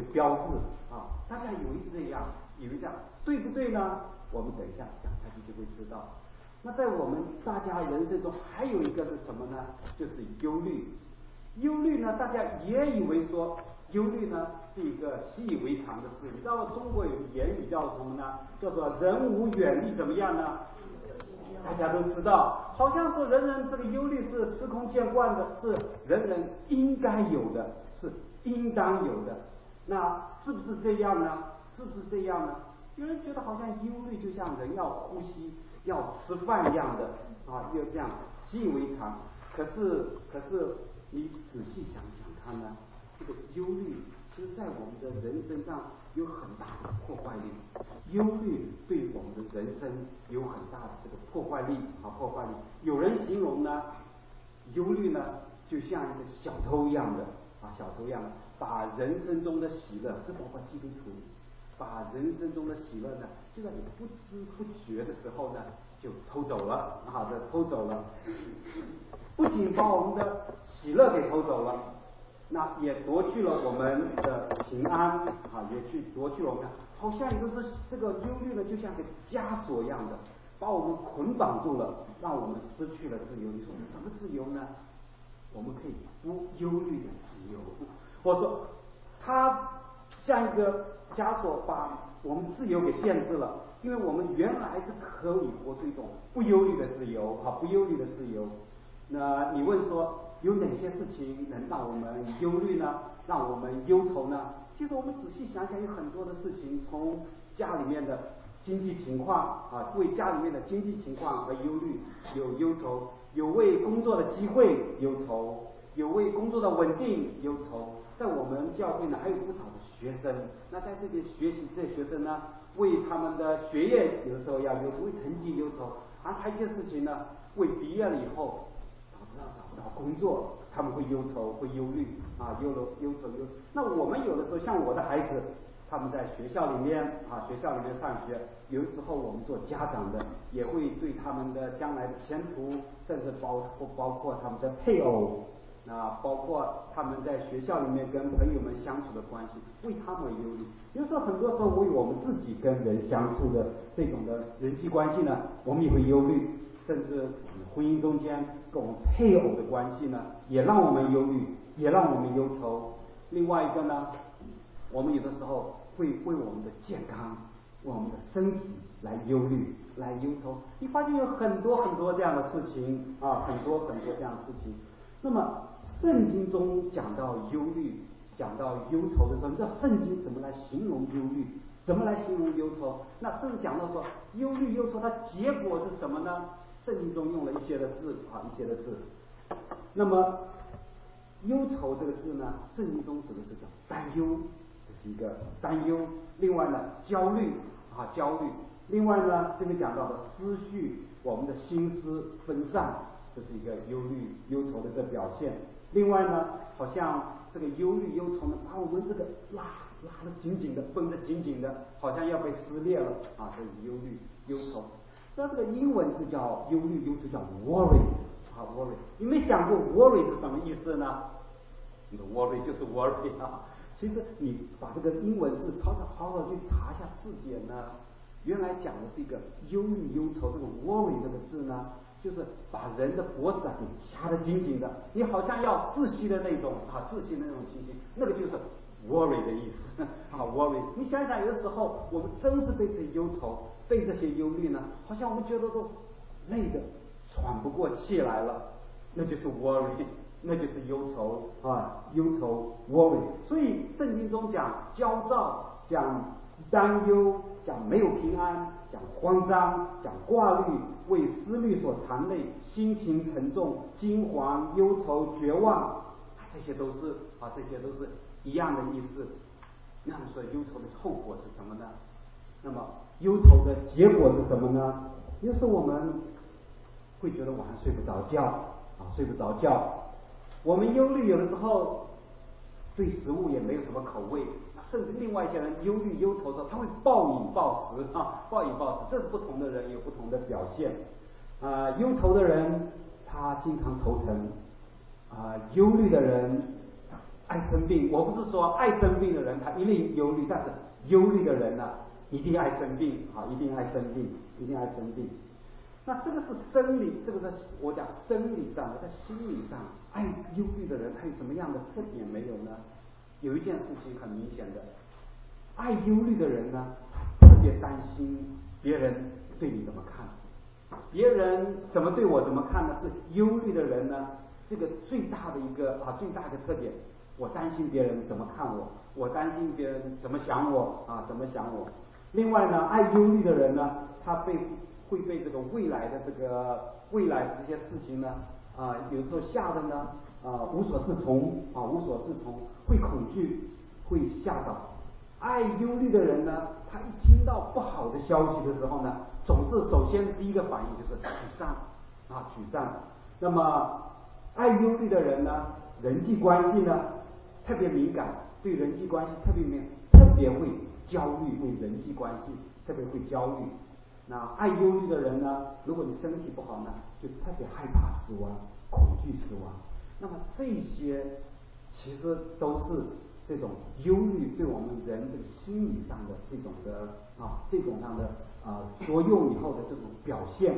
标志啊，大家以为是这样，以为这样，对不对呢？我们等一下讲下去就会知道。那在我们大家人生中还有一个是什么呢？就是忧虑。忧虑呢，大家也以为说忧虑呢是一个习以为常的事。你知道中国有个言语叫什么呢？叫做人无远虑怎么样呢？大家都知道，好像说人人这个忧虑是司空见惯的，是人人应该有的，是应当有的。那是不是这样呢？是不是这样呢？有人觉得好像忧虑就像人要呼吸、要吃饭一样的啊，就这样习以为常。可是你仔细想想看呢，这个忧虑其实在我们的人身上有很大的破坏力。忧虑对我们的人生有很大的这个破坏力啊，破坏力。有人形容呢，忧虑呢就像一个小偷一样的啊，小偷一样的，把人生中的喜乐，这包括基督徒，把人生中的喜乐呢，就在你不知不觉的时候呢，就偷走了啊，这偷走了。不仅把我们的喜乐给偷走了，那也夺去了我们的平安啊，也去夺去了我们，好像也就是这个忧虑呢，就像个枷锁一样的，把我们捆绑住了，让我们失去了自由。你说什么自由呢？我们可以不忧虑的自由。我说，它像一个枷锁，把我们自由给限制了，因为我们原来是可以活出一种不忧虑的自由啊，不忧虑的自由。那你问说有哪些事情能让我们忧虑呢？让我们忧愁呢？其实我们仔细想想，有很多的事情，从家里面的经济情况啊，为家里面的经济情况而忧虑，有忧愁；有为工作的机会忧愁；有为工作的稳定忧愁。在我们教会呢，还有不少的学生，那在这边学习，这些学生呢，为他们的学业有时候要忧愁，为成绩忧愁，还有一些事情呢，为毕业了以后找不到工作，他们会忧愁，会忧虑啊，忧愁。那我们有的时候，像我的孩子，他们在学校里面上学，有的时候我们做家长的也会对他们的将来的前途，甚至包括他们的配偶啊，包括他们在学校里面跟朋友们相处的关系，为他们忧虑。有时候很多时候为我们自己跟人相处的这种的人际关系呢，我们也会忧虑。甚至我们婚姻中间跟我们配偶的关系呢，也让我们忧虑，也让我们忧愁。另外一个呢，我们有的时候会为我们的健康、为我们的身体来忧虑、来忧愁。你发现有很多这样的事情啊，很多这样的事情。那么圣经中讲到忧虑、讲到忧愁的时候，你知道圣经怎么来形容忧虑？怎么来形容忧愁？那甚至讲到说，忧虑忧愁它结果是什么呢？圣经中用了一些的字啊，一些的字。那么忧愁这个字呢，圣经中指的是叫担忧，这是一个担忧。另外呢，焦虑啊，焦虑。另外呢，这边讲到的思绪，我们的心思分散，这是一个忧虑忧愁的这表现。另外呢，好像这个忧虑忧愁呢，把我们这个拉得紧紧的，绷得紧紧的，好像要被撕裂了啊！这是忧虑忧愁。那这个英文是叫忧虑忧愁，叫 worry 啊 worry。你没想过 worry 是什么意思呢？你的 worry 就是 worry 啊。其实你把这个英文字好好去查一下字典呢，原来讲的是一个忧虑忧愁，这个 worry 这个字呢，就是把人的脖子给掐得紧紧的，你好像要窒息的那种啊，窒息的那种情形，那个就是 worry 的意思啊 worry。你想想，有的时候我们真是被这些忧愁、被这些忧虑呢，好像我们觉得都累得喘不过气来了，那就是 worry， 那就是忧愁啊，忧愁 worry。所以圣经中讲焦躁，讲担忧，讲没有平安，讲慌张，讲挂虑，为思虑所缠累，心情沉重，惊惶忧愁绝望，这些都是一样的意思。那么说忧愁的后果是什么呢？那么忧愁的结果是什么呢？有时候我们会觉得晚上睡不着觉啊，睡不着觉。我们忧虑有的时候对食物也没有什么口味，甚至另外一些人忧虑忧愁的时候，他会暴饮暴食啊，暴饮暴食。这是不同的人有不同的表现。忧愁的人他经常头疼，忧虑的人爱生病。我不是说爱生病的人他一定忧虑，但是忧虑的人呢，一定爱生病啊，一定爱生病，一定爱生病。那这个是生理，这个是我讲生理上的，在心理上，爱忧虑的人他有什么样的特点没有呢？有一件事情很明显的，爱忧虑的人呢，他特别担心别人对你怎么看，别人怎么对我怎么看呢？是忧虑的人呢，这个最大的一个最大的特点，我担心别人怎么看我，我担心别人怎么想我怎么想我。另外呢，爱忧虑的人呢，他会被这个未来的这些事情呢有时候吓得呢无所适从会恐惧，会吓到。爱忧虑的人呢，他一听到不好的消息的时候呢，总是首先第一个反应就是沮丧。那么爱忧虑的人呢，人际关系呢特别敏感，对人际关系特别会焦虑，为人际关系特别会焦虑。那爱忧虑的人呢，如果你身体不好呢，就特别害怕死亡，恐惧死亡。那么这些其实都是这种忧虑对我们人这个心理上的这种上的作用以后的这种表现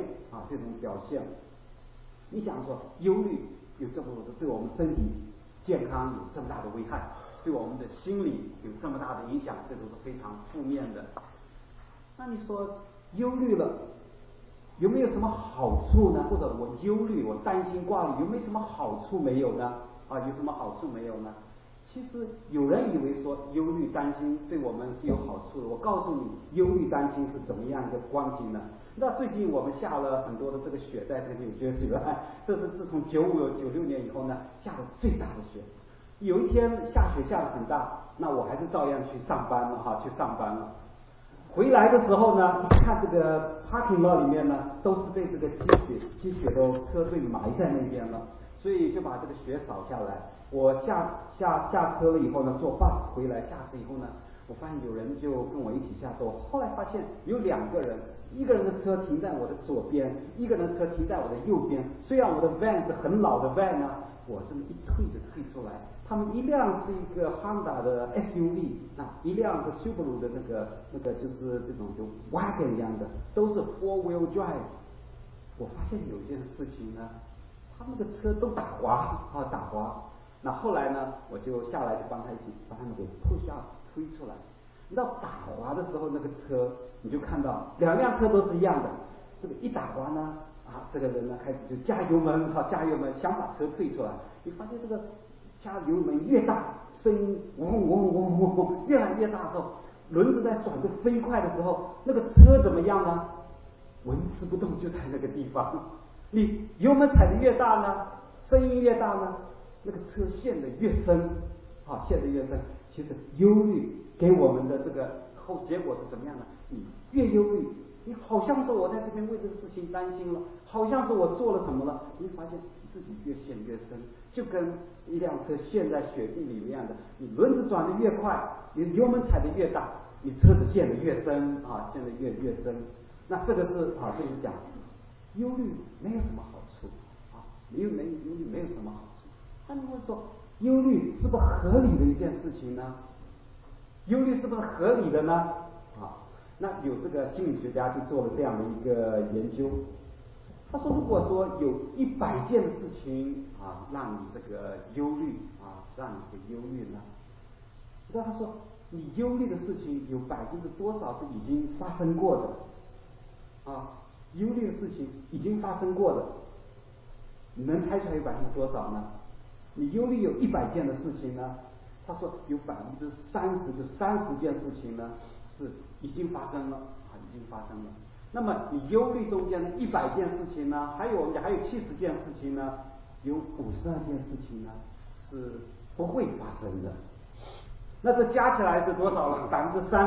你想说忧虑有这么多的对我们身体健康有这么大的危害，对我们的心理有这么大的影响，这都是非常负面的。那你说忧虑了有没有什么好处呢？或者我忧虑我担心挂虑有没有什么好处没有呢？有什么好处没有呢？其实有人以为说忧虑担心对我们是有好处的，我告诉你忧虑担心是什么样一个光景呢？那最近我们下了很多的这个雪在这个纽约市，这是自从96年以后呢下的最大的雪。有一天下雪下得很大，那我还是照样去上班了。回来的时候呢，一看这个 parking lot 里面呢都是被这个积雪的车队埋在那边了，所以就把这个雪扫下来。我下车了以后呢，坐 bus 回来，下车以后呢，我发现有人就跟我一起下车。后来发现有2个人，一个人的车停在我的左边，一个人的车停在我的右边。虽然我的 van 是很老的 van 呢，我这么一推就推出来。他们一辆是一个 Honda 的 SUV， 一辆是 Subaru 的那个就是这种就 wagon 一样的，都是 4-wheel drive。我发现有一件事情呢，他们的车都打滑。那后来呢，我就下来就帮他一起把他们给推出来。你知道打滑的时候，那个车你就看到2辆车都是一样的，这个一打滑呢，这个人呢开始就加油门，想把车推出来。你发现这个加油门越大，声音嗡越来越大的时候，轮子在转得飞快的时候，那个车怎么样呢？纹丝不动，就在那个地方。你油门踩得越大呢，声音越大呢，那个车陷得越深，其实忧虑给我们的这个结果是怎么样的？你越忧虑，你好像说我在这边为这个事情担心了，好像说我做了什么了，你发现自己越陷越深，就跟一辆车陷在雪地里一样的。你轮子转得越快，你油门踩得越大，你车子陷得越深，陷得越深。那这个是就是讲忧虑没有什么好处忧虑没有什么好处。那你会说忧虑是不是合理的一件事情呢？忧虑是不是合理的呢？那有这个心理学家就做了这样的一个研究。他说，如果说有100件的事情让你这个忧虑呢？那他说，你忧虑的事情有多少是已经发生过的？忧虑的事情已经发生过的，你能猜出来有多少呢？你忧虑有100件的事情呢？他说有30%，就30件事情呢是已经发生了。那么你忧虑中间的100件事情呢，还有70件事情呢，有52件事情呢是不会发生的。那这加起来是多少了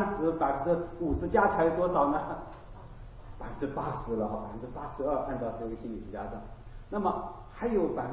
？30%、50%加起来多少呢？80%了，82%，按照这个心理学家讲。那么还有18%，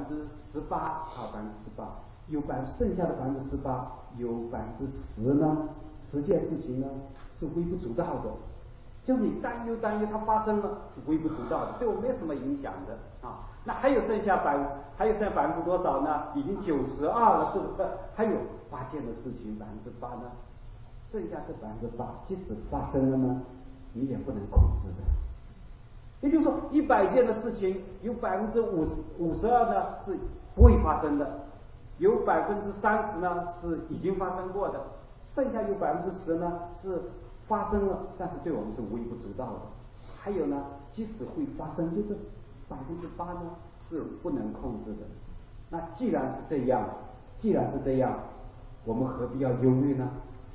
有剩下的18%，有10%呢，10件事情呢是微不足道的。 就是你担忧，它发生了是微不足道的，对我没有什么影响的啊。那还有剩下百分之多少呢？已经92了，是不是？还有8件的事情8%呢？剩下这8%，即使发生了呢，你也不能控制的。也就是说，100件的事情，有52%呢是不会发生的，有30%呢是已经发生过的，剩下有10%呢是发生了，但是对我们是微不足道的。还有呢，即使会发生，就是8%呢是不能控制的。那既然是这样，我们何必要忧虑呢？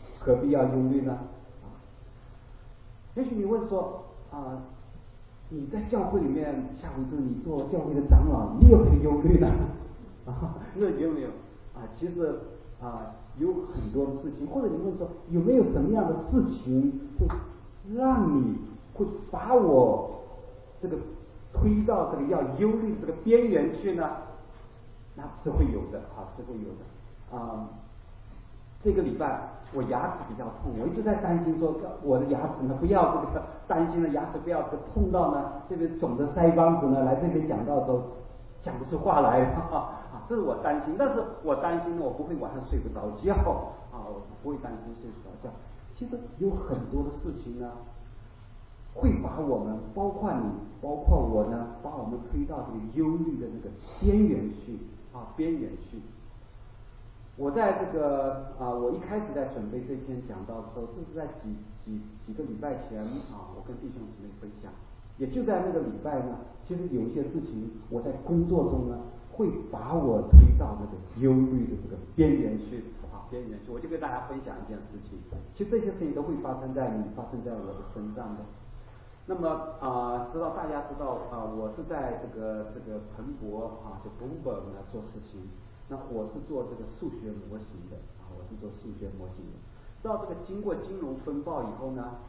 也许你问说你在教会里面，夏牧师，你做教会的长老，你有没有忧虑呢？那有没有其实有很多的事情，或者你问说有没有什么样的事情会让你会把我这个推到这个要忧虑这个边缘去呢？那是会有的这个礼拜我牙齿比较痛，我一直在担心说我的牙齿呢不要这个担心了，牙齿不要这个痛到呢这个肿的腮帮子呢来这边讲到的时候讲不出话来这是我担心。但是我担心我不会晚上睡不着觉我不会担心睡不着觉。其实有很多的事情呢会把我们，包括你，包括我呢，把我们推到这个忧虑的那个边缘去。我在这个我一开始在准备这篇讲道的时候，这是在几个礼拜前我跟弟兄姊妹分享，也就在那个礼拜呢，其实有一些事情我在工作中呢，会把我推到那个忧虑的这个边缘去我就跟大家分享一件事情。其实这些事情都会发生在你，发生在我的身上的。那么大家知道我是在这个彭博就 Bloomberg 呢做事情。那我是做这个数学模型的知道这个经过金融风暴以后呢，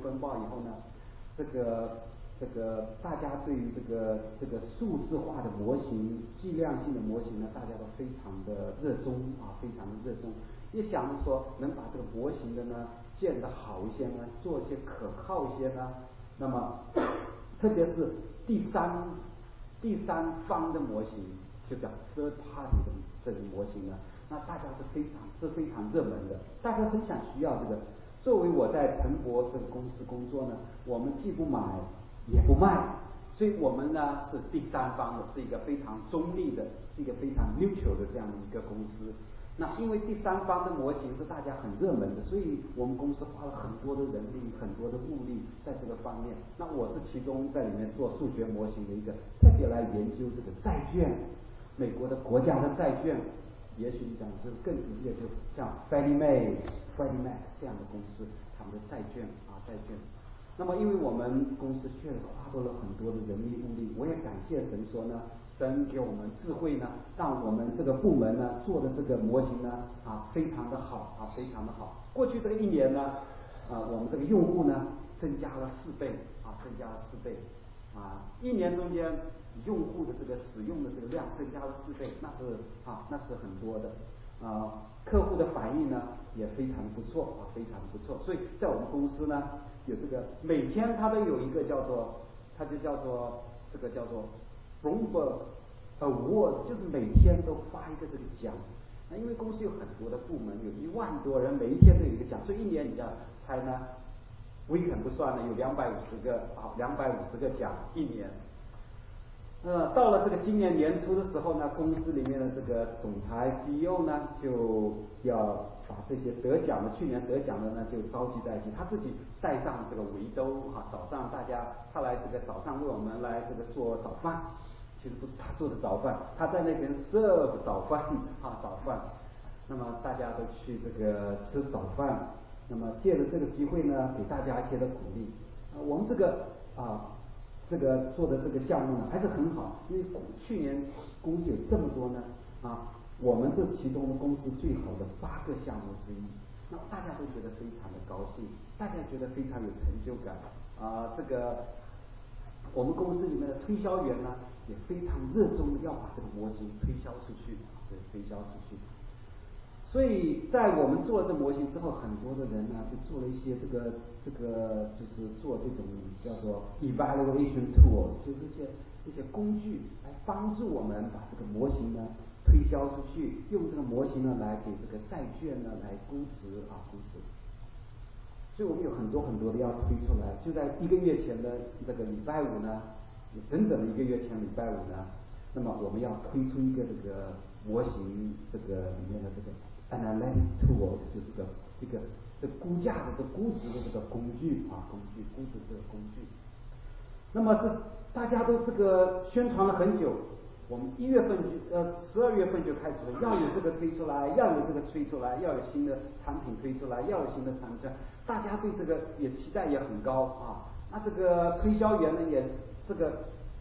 这个大家对于这个数字化的模型、计量性的模型呢，大家都非常的热衷。也想着说能把这个模型的呢建得好一些呢，做一些可靠一些呢。那么特别是第三方的模型，就叫 third party 的这个模型呢，那大家是非常热门的，大家很想需要这个。作为我在彭博这个公司工作呢，我们既不买也不卖，所以我们呢是第三方的，是一个非常中立的，是一个非常 neutral 的这样的一个公司。那因为第三方的模型是大家很热门的，所以我们公司花了很多的人力、很多的物力在这个方面。那我是其中在里面做数学模型的一个，特别来研究这个债券，美国的国家的债券。也许你讲就是更直接，就像 Fannie Mae 这样的公司，他们的债券。那么因为我们公司确实花多了很多的人力物力，我也感谢神说呢，神给我们智慧呢，让我们这个部门呢做的这个模型呢非常的好。过去这个1年呢我们这个用户呢增加了4倍。1年中间用户的这个使用的这个量增加了4倍，那是很多的。客户的反应呢也非常不错。所以在我们公司呢有这个每天它都有一个叫做 Bloomberg Award， 就是每天都发一个这个奖。那因为公司有很多的部门，有1万多人，每一天都有一个奖，所以1年你要猜呢weekend不算了，有250个奖1年。到了这个今年年初的时候呢，公司里面的这个总裁 CEO 呢就要把这些去年得奖的呢就召集在一起，他自己带上这个围兜早上他来这个早上为我们来这个做早饭。其实不是他做的早饭，他在那边 serve 早饭。那么大家都去这个吃早饭，那么借着这个机会呢，给大家一些的鼓励。我们这个做的这个项目呢还是很好，因为去年公司有这么多呢我们是其中的公司最好的8个项目之一。那大家都觉得非常的高兴，大家觉得非常有成就感我们公司里面的推销员呢也非常热衷的要把这个模型推销出去。 所以在我们做这模型之后，很多的人呢就做了一些这个就是做这种叫做 evaluation tools， 就是这些工具来帮助我们把这个模型呢推销出去，用这个模型呢来给这个债券呢来估值。所以我们有很多的要推出来。就在1个月前的这个礼拜五呢，整整的1个月前礼拜五呢，那么我们要推出一个这个模型这个里面的这个 analytic tools， 就是一个这估价的估值的这个工具估值这个工具。那么是大家都这个宣传了很久，我们1月份12月份就开始了，要有这个推出来，要有这个推出来，要有新的产品推出来，要有新的产品，大家对这个也期待也很高啊。那这个推销员呢也这个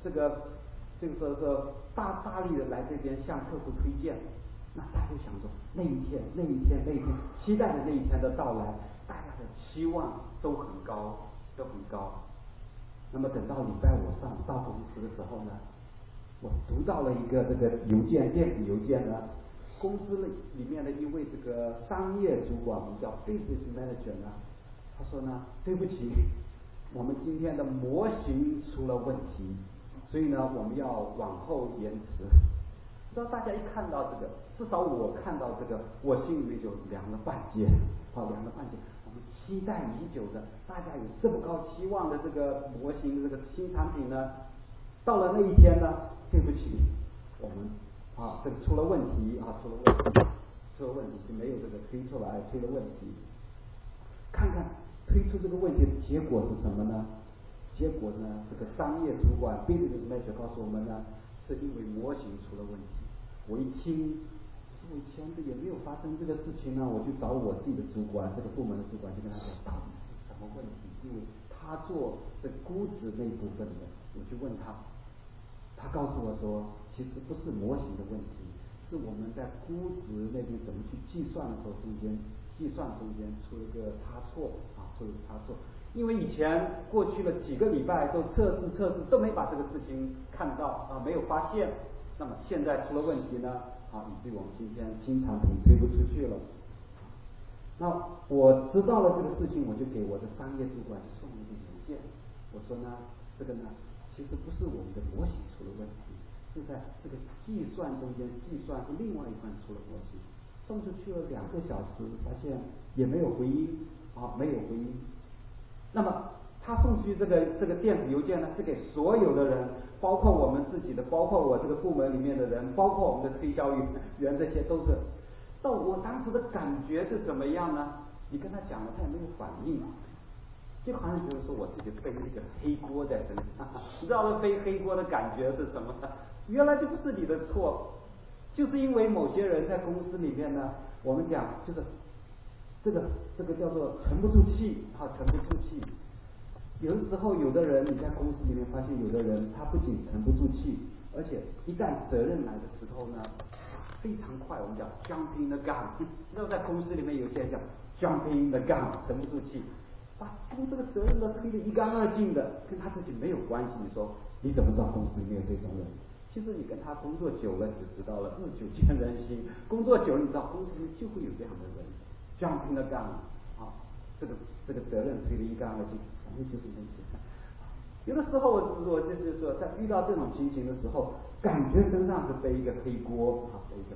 说大力的来这边向客户推荐。那大家就想着那一天期待的那一天的到来，大家的期望都很高。那么等到礼拜五上到公司的时候呢，我读到了一个这个电子邮件呢，公司里面的一位这个商业主管，我们叫 business manager 呢，他说呢，对不起，我们今天的模型出了问题，所以呢我们要往后延迟。不知道大家一看到这个，至少我看到这个，我心里面就凉了半截。我们期待已久的，大家有这么高期望的这个模型这个新产品呢，到了那一天呢，对不起，我们这个出了问题，就没有这个推出来，出了问题。看看推出这个问题的结果是什么呢？结果呢，这个商业主管 business manager 告诉我们呢，是因为模型出了问题。我一听，我以前也没有发生这个事情呢，我就找我自己的主管，这个部门的主管，就跟他讲到底是什么问题，因为他做这估值那一部分的，我去问他，他告诉我说，其实不是模型的问题，是我们在估值那边怎么去计算的时候，计算中间出了个差错。因为以前过去了几个礼拜都测试都没把这个事情看到没有发现，那么现在出了问题呢以至于我们今天新产品推不出去了。那我知道了这个事情，我就给我的商业主管送了一个邮件，我说呢，这个呢其实不是我们的模型出了问题，是在这个计算中间，计算是另外一关出了模型。送出去了2个小时，发现也没有回音没有回音。那么他送去这个电子邮件呢，是给所有的人，包括我们自己的，包括我这个部门里面的人，包括我们的推销员，这些都是。到我当时的感觉是怎么样呢？你跟他讲了，他也没有反应，就好像觉得说我自己背一个黑锅在身上。你知道这背黑锅的感觉是什么呢？原来就不是你的错，就是因为某些人在公司里面呢，我们讲就是这个叫做沉不住气。有的时候有的人你在公司里面发现，有的人他不仅沉不住气，而且一旦责任来的时候呢，非常快，我们讲 jumping the gun。知道在公司里面有些人讲 jumping the gun， 沉不住气，把这个责任都推得一干二净的，跟他自己没有关系。你说你怎么知道公司里面有这种人？其实你跟他工作久了你就知道了，日久见人心。工作久了你知道公司里就会有这样的人 jumping the gun， 这个责任推得一干二净，反正就是那些。有的时候我就是说，在遇到这种情形的时候，感觉身上是背一个黑锅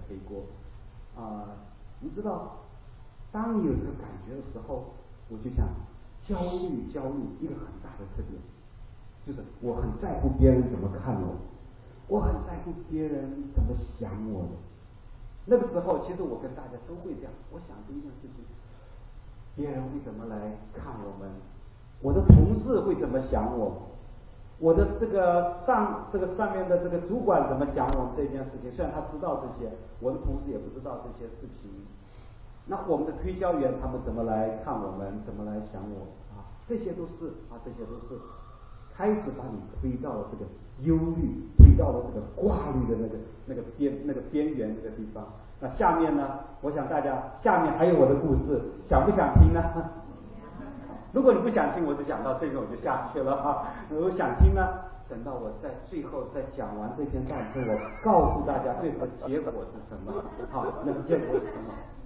你知道，当你有这个感觉的时候，我就想焦虑一个很大的特点，就是我很在乎别人怎么看我很在乎别人怎么想我的。那个时候其实我跟大家都会这样，我想这一件事情，别人会怎么来看我们，我的同事会怎么想我的这个上面的这个主管怎么想我们这件事情。虽然他知道这些，我的同事也不知道这些事情。那我们的推销员他们怎么来看我们，怎么来想我这些都是开始把你推到了这个忧虑，推到了这个挂虑的那个边缘这个地方。那下面呢，我想大家下面还有我的故事，想不想听呢？如果你不想听，我就讲到这个我就下去了如果想听呢，等到我在最后再讲完这篇道之后，我告诉大家最后的结果是什么那个结果是什么。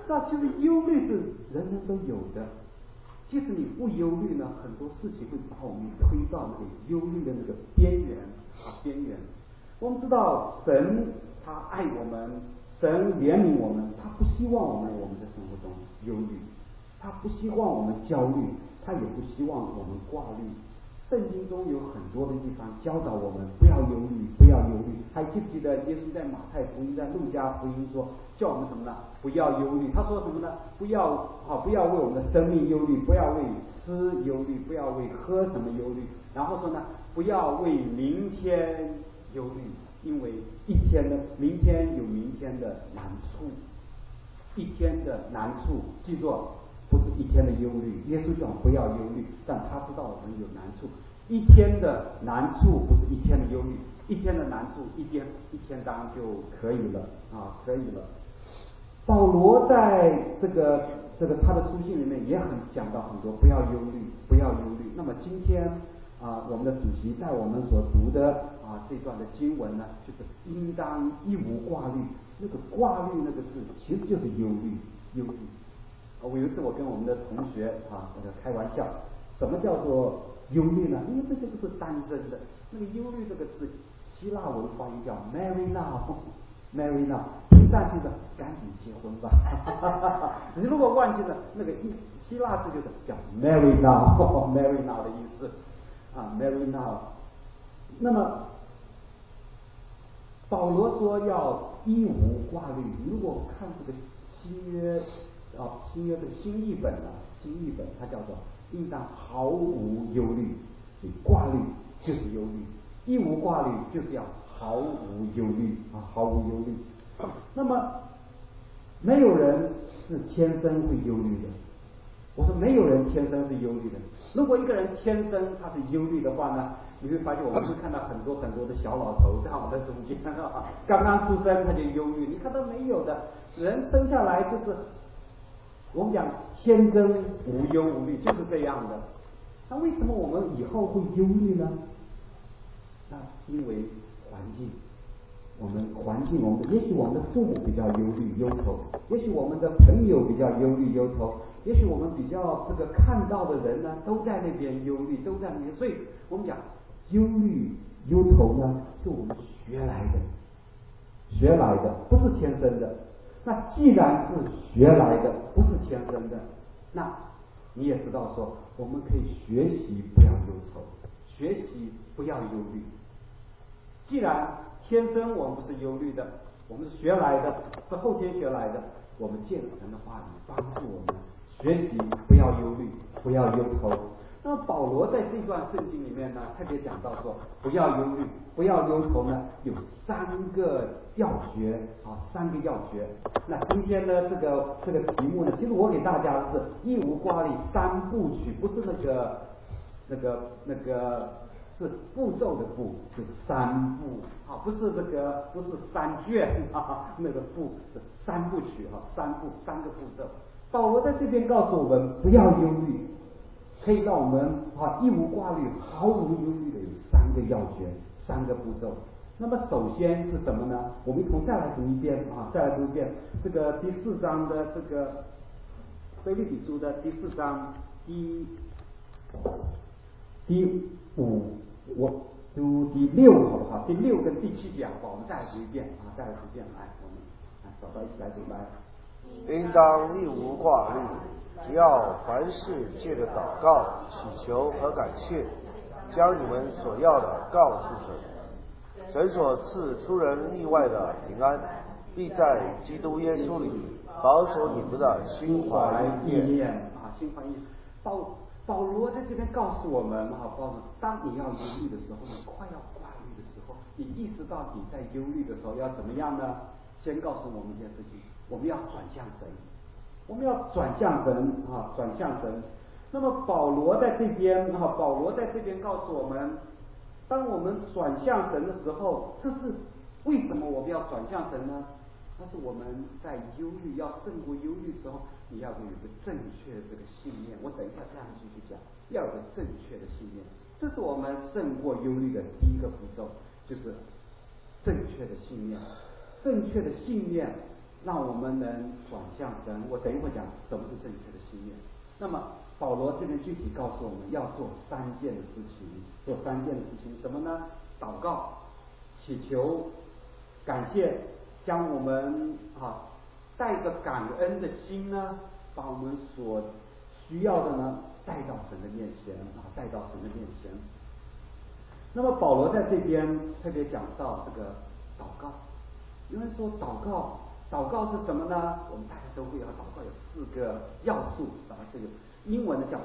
那其实忧虑是人人都有的，即使你不忧虑呢，很多事情会把我们推到那个忧虑的那个边缘边缘。我们知道神他爱我们，神怜悯我们，他不希望我们的生活中忧虑，他不希望我们焦虑，他也不希望我们挂虑。圣经中有很多的地方教导我们不要忧虑，不要忧虑。还记不记得耶稣在马太福音、在路加福音说，叫我们什么呢？不要忧虑。他说什么呢？不要为我们的生命忧虑，不要为吃忧虑，不要为喝什么忧虑。然后说呢，不要为明天忧虑，因为明天有明天的难处，一天的难处，记住。不是一天的忧虑，耶稣讲不要忧虑，但他知道我们有难处。一天的难处不是一天的忧虑，一天的难处一天当就可以了可以了。保罗在这个他的书信里面也很讲到很多不要忧虑，不要忧虑。那么今天我们的主席带我们所读的这段的经文呢，就是应当一无挂虑。那个挂虑那个字其实就是忧虑。我有一次我跟我们的同学开玩笑，什么叫做忧虑呢？因为这些都是单身的。那个忧虑这个字，希腊文发音叫 marry now， 听上去的赶紧结婚吧。你如果忘记了那个希腊字就是叫 marry now 的意思marry now。那么保罗说要一无挂虑。如果看这个新约这个新译本它叫做应当毫无忧虑。挂虑就是忧虑，一无挂虑就是要毫无忧虑毫无忧虑。那么没有人是天生会忧虑的。我说没有人天生是忧虑的。如果一个人天生他是忧虑的话呢，你会发现我们会看到很多的小老头在我们的中间刚刚出生他就忧虑。你看到没有的人生下来就是我们讲天真无忧无虑，就是这样的。那为什么我们以后会忧虑呢？那因为环境，也许我们的父母比较忧虑忧愁，也许我们的朋友比较忧虑忧愁，也许我们比较看到的人呢都在那边忧虑，都在那边。所以我们讲忧虑忧愁呢是我们学来的，不是天生的。那既然是学来的，不是天生的，那你也知道说，我们可以学习不要忧愁，学习不要忧虑。既然天生我们不是忧虑的，我们是学来的，是后天学来的，我们借着神的话语帮助我们学习不要忧虑，不要忧愁。那么保罗在这段圣经里面呢，特别讲到说，不要忧虑，不要忧愁呢，有三个要诀。那今天呢，这个题目呢，其实我给大家是一无挂虑三部曲，不是那个是步骤的步，是三步不是三卷那个步是三部曲三个步骤。保罗在这边告诉我们不要忧虑，可以让我们一无挂虑毫无忧虑的有三个要诀，三个步骤。那么首先是什么呢？我们一同再来读一遍这个第4章的这个腓立比书的第4章第5，我读第6好不好？第6跟第7节好不好？我们再来读一遍来，我们找到一起来读来。 应当一无挂虑，只要凡事借着祷告、祈求和感谢，将你们所要的告诉神。神所赐出人意外的平安，必在基督耶稣里保守你们的心怀意念。 心怀意念。保罗在这边告诉我们当你要忧虑的时候，你快要挂虑的时候，你意识到你在忧虑的时候要怎么样呢？先告诉我们一件事情，我们要转向神，转向神。那么保罗在这边告诉我们，当我们转向神的时候，这是为什么我们要转向神呢？那是我们在忧虑要胜过忧虑的时候，你要有一个正确的这个信念。我等一下这样继续讲，要有个正确的信念，这是我们胜过忧虑的第一个步骤，就是正确的信念。正确的信念让我们能转向神。我等一会儿讲什么是正确的信念。那么保罗这边具体告诉我们要做3件的事情，做3件的事情，什么呢？祷告、祈求、感谢，将我们带着感恩的心呢，把我们所需要的呢带到神的面前带到神的面前。那么保罗在这边特别讲到这个祷告，有人说祷告是什么呢？我们大家都会祷告有4个要素，这个英文的叫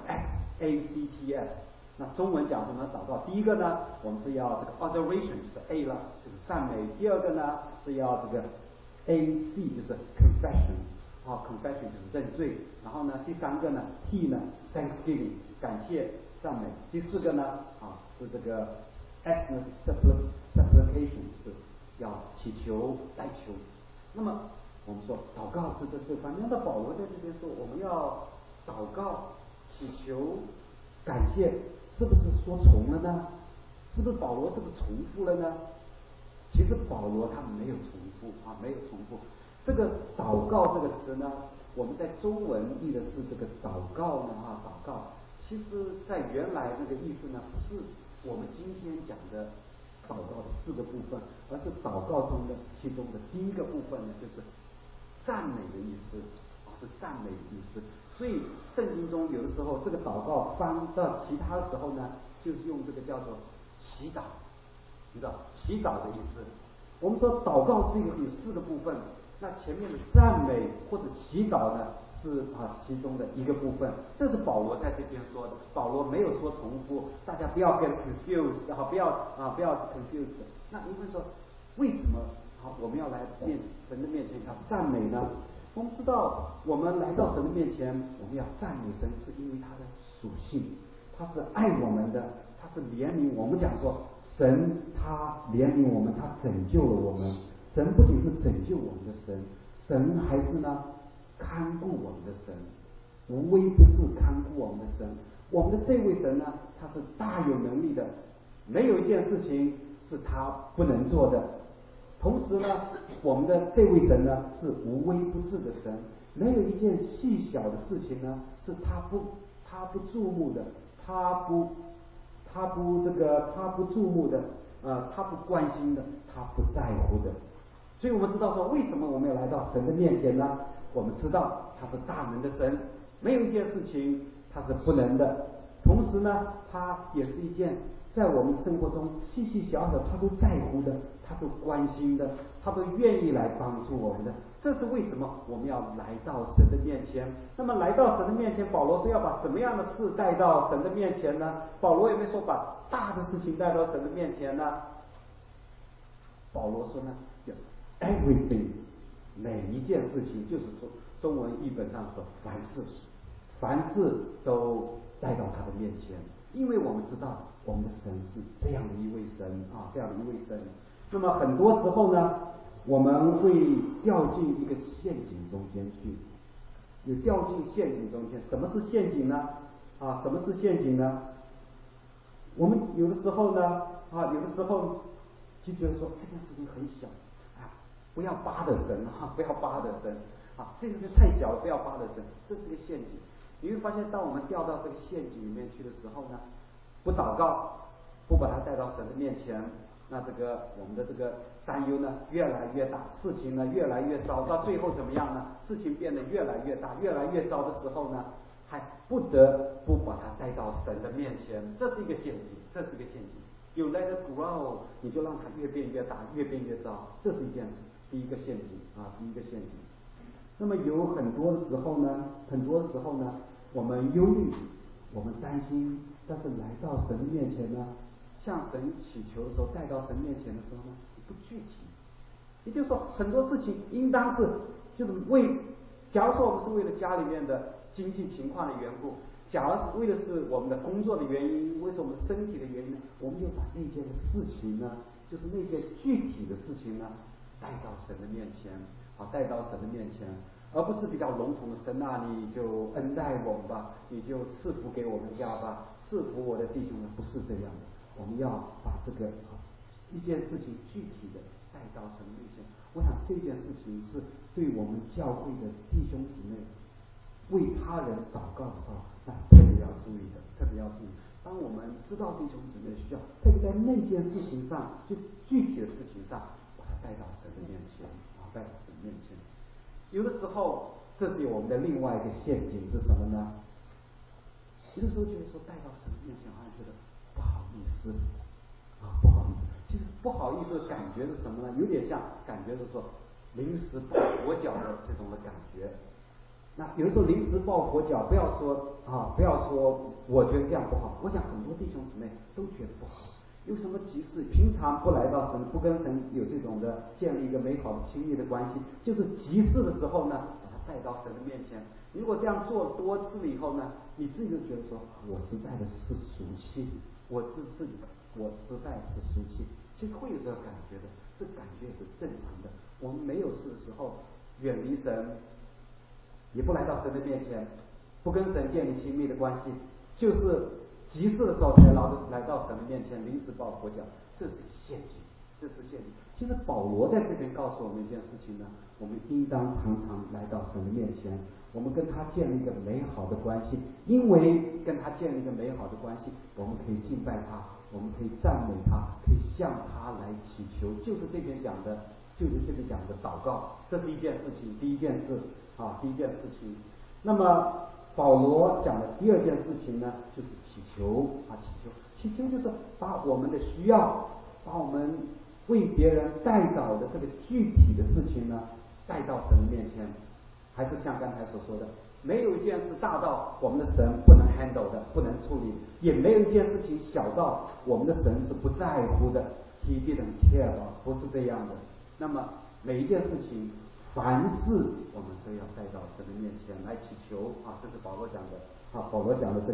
XACTS， 那中文讲什么祷告？第一个呢，我们是要这个 adoration， 就是 A 了，就是赞美；第二个呢是要这个 AC， 就是 confession，confession 就是认罪；然后呢，第3个呢 T 呢 Thanksgiving， 感谢赞美；第4个呢是这个 S 呢是 supplication， 是要祈求代求。那么我们说祷告是这4方面，那保罗在这边说我们要祷告、祈求、感谢，是不是说重了呢？是不是保罗是不是重复了呢？其实保罗他没有重复没有重复。这个祷告这个词呢，我们在中文译的是这个祷告呢祷告，其实在原来那个意思呢，不是我们今天讲的祷告的4个部分，而是祷告中的其中的第一个部分呢，就是赞美的意思是赞美的意思。所以圣经中有的时候这个祷告翻到其他的时候呢，就是用这个叫做祈祷，你知道祈祷的意思。我们说祷告是有4个部分，那前面的赞美或者祈祷呢是其中的一个部分，这是保罗在这边说的。保罗没有说重复，大家不要 get confused， 不要 confused。那你会说为什么我们要来神的面前要赞美呢？我们知道我们来到神的面前，我们要赞美神，是因为他的属性，他是爱我们的，他是怜悯我们。讲说神他怜悯我们，他拯救了我们。神不仅是拯救我们的神，神还是呢看顾我们的神，无微不至看顾我们的神。我们的这位神呢，他是大有能力的，没有一件事情是他不能做的。同时呢，我们的这位神呢是无微不至的神，没有一件细小的事情呢是他不注目的，他不注目的，他不关心的，他不在乎的。所以我们知道说，为什么我们要来到神的面前呢？我们知道他是大能的神，没有一件事情他是不能的。同时呢，他也是一件在我们生活中细细小小他都在乎的，他都关心的，他都愿意来帮助我们的。这是为什么我们要来到神的面前。那么来到神的面前，保罗说要把什么样的事带到神的面前呢？保罗有没有说把大的事情带到神的面前呢？保罗说呢，everything， 每一件事情，就是说中文译本上说凡事都带到他的面前，因为我们知道我们的神是这样的一位神这样的一位神。那么很多时候呢，我们会掉进一个陷阱中间去，有掉进陷阱中间。什么是陷阱呢？什么是陷阱呢？我们有的时候呢，就觉得说这件事情很小不要巴得神不要巴得神这个事太小了，不要巴得神，这是个陷阱。你会发现，当我们掉到这个陷阱里面去的时候呢，不祷告，不把它带到神的面前，那我们的这个担忧呢越来越大，事情呢越来越糟，到最后怎么样呢？事情变得越来越大，越来越糟的时候呢，还不得不把它带到神的面前，这是一个陷阱，这是一个陷阱。You let it grow， 你就让它越变越大，越变越糟，这是一件事，第一个陷阱第一个陷阱。那么有很多的时候呢，我们忧虑，我们担心，但是来到神的面前呢，向神祈求的时候，带到神面前的时候呢，不具体。也就是说，很多事情应当是就是假如说我们是为了家里面的经济情况的缘故，假如是为的是我们的工作的原因，为是我们身体的原因呢，我们就把那件的事情呢，就是那件具体的事情呢，带到神的面前带到神的面前，而不是比较笼统的神你就恩待我们吧，你就赐福给我们家吧，赐福我的弟兄们，不是这样的。我们要把这个一件事情具体的带到神面前。我想这件事情是对我们教会的弟兄姊妹为他人祷告的时候，那特别要注意的，特别要注意。当我们知道弟兄姊妹需要，特别在那件事情上，就具体的事情上，把它带到神的面前啊，带到神面前。有的时候，这是我们的另外一个陷阱是什么呢？有的时候觉得说带到神面前，好像觉得不好意思啊，不好意思。其实不好意思的感觉是什么呢？有点像感觉是说临时抱佛脚的这种的感觉。那有的时候临时抱佛脚，不要说我觉得这样不好。我想很多弟兄姊妹都觉得不好。有什么急事，平常不来到神，不跟神有这种的建立一个美好的亲密的关系，就是急事的时候呢，把它带到神的面前。如果这样做多次了以后呢，你自己就觉得说，我实在的是俗气，我实在是俗气。其实会有这个感觉的，这感觉也是正常的。我们没有事的时候，远离神，也不来到神的面前，不跟神建立亲密的关系，就是急事的时候才来到神的面前，临时抱佛脚，这是陷阱，这是陷阱。其实保罗在这边告诉我们一件事情呢，我们应当常常来到神的面前，我们跟他建立一个美好的关系，因为跟他建立一个美好的关系，我们可以敬拜他，我们可以赞美他，可以向他来祈求，就是这边讲的祷告，这是一件事情，第一件事。那么保罗讲的第二件事情呢，就是祈求，祈求就是把我们的需要，把我们为别人代祷的这个具体的事情呢，带到神面前。还是像刚才所说的，没有一件事大到我们的神不能 handle 的，不能处理，也没有一件事情小到我们的神是不在乎的。He didn't care 不是这样的。那么每一件事情，凡事我们都要带到神的面前来祈求啊，这是保罗讲的啊。保罗讲的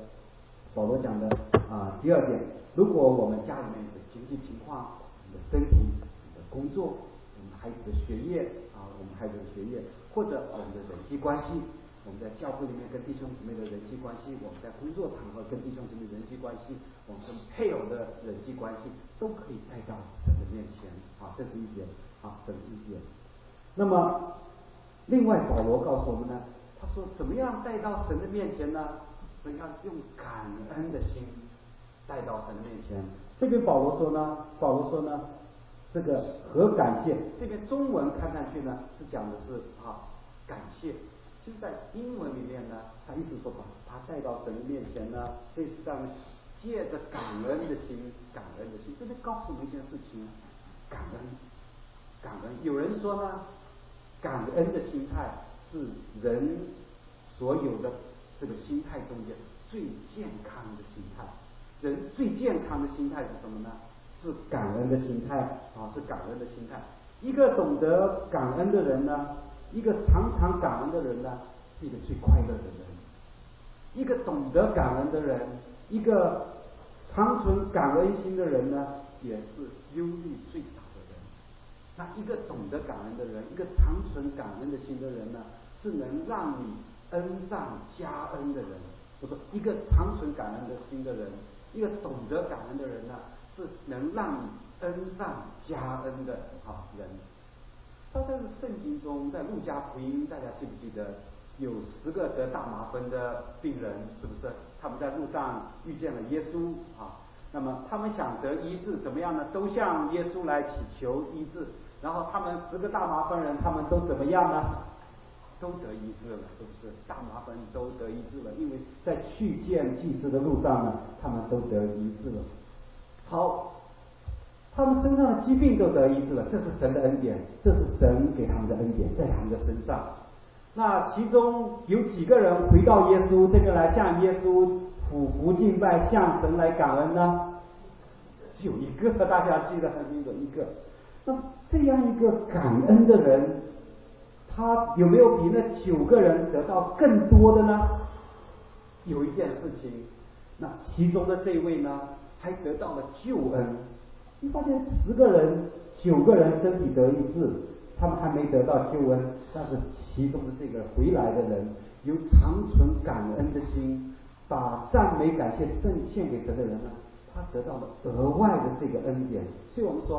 第二点，如果我们家里面的经济情况、我们的身体、我们的工作、我们孩子的学业或者我们的人际关系，我们在教会里面跟弟兄姊妹的人际关系，我们在工作场合跟弟兄姊妹人际关系，我们跟配偶的人际关系，都可以带到神的面前啊，这是一点啊，这是一点。那么另外保罗告诉我们呢，他说怎么样带到神的面前呢？所以要用感恩的心带到神的面前。这边保罗说呢，这个和感谢，这边中文看上去呢是讲的是感谢，其实在英文里面呢，他意思说把他带到神的面前呢，类似这样借着感恩的心，这边告诉我们一件事情，感恩。有人说呢，感恩的心态是人所有的这个心态中间最健康的心态。人最健康的心态是什么呢？是感恩的心态啊，是感恩的心态。一个懂得感恩的人呢，一个常常感恩的人呢，是一个最快乐的人。一个懂得感恩的人，一个常存感恩心的人呢，也是忧虑最少的人。那一个懂得感恩的人，一个常存感恩的心的人呢，是能让你恩上加恩的人。我说，一个常存感恩的心的人，一个懂得感恩的人呢，是能让你恩上加恩的人。他在圣经中，在路加福音，大家记不记得有10个得大麻风的病人，是不是？他们在路上遇见了耶稣啊，那么他们想得医治，怎么样呢？都向耶稣来祈求医治。然后他们10个大麻风人，他们都怎么样呢？都得医治了，是不是？大麻烦都得医治了，因为在去见祭司的路上呢，他们都得医治了。好，他们身上的疾病都得医治了，这是神的恩典，这是神给他们的恩典，在他们的身上。那其中有几个人回到耶稣这边来向耶稣俯伏敬拜，向神来感恩呢？只有一个，大家记得很清楚，一个。那这样一个感恩的人，他有没有比那9个人得到更多的呢？有一件事情，那其中的这位呢，还得到了救恩。你发现10个人，9个人身体得医治，他们还没得到救恩，但是其中的这个回来的人，有常存感恩的心，把赞美感谢献给神的人呢，他得到了额外的这个恩典。所以我们说，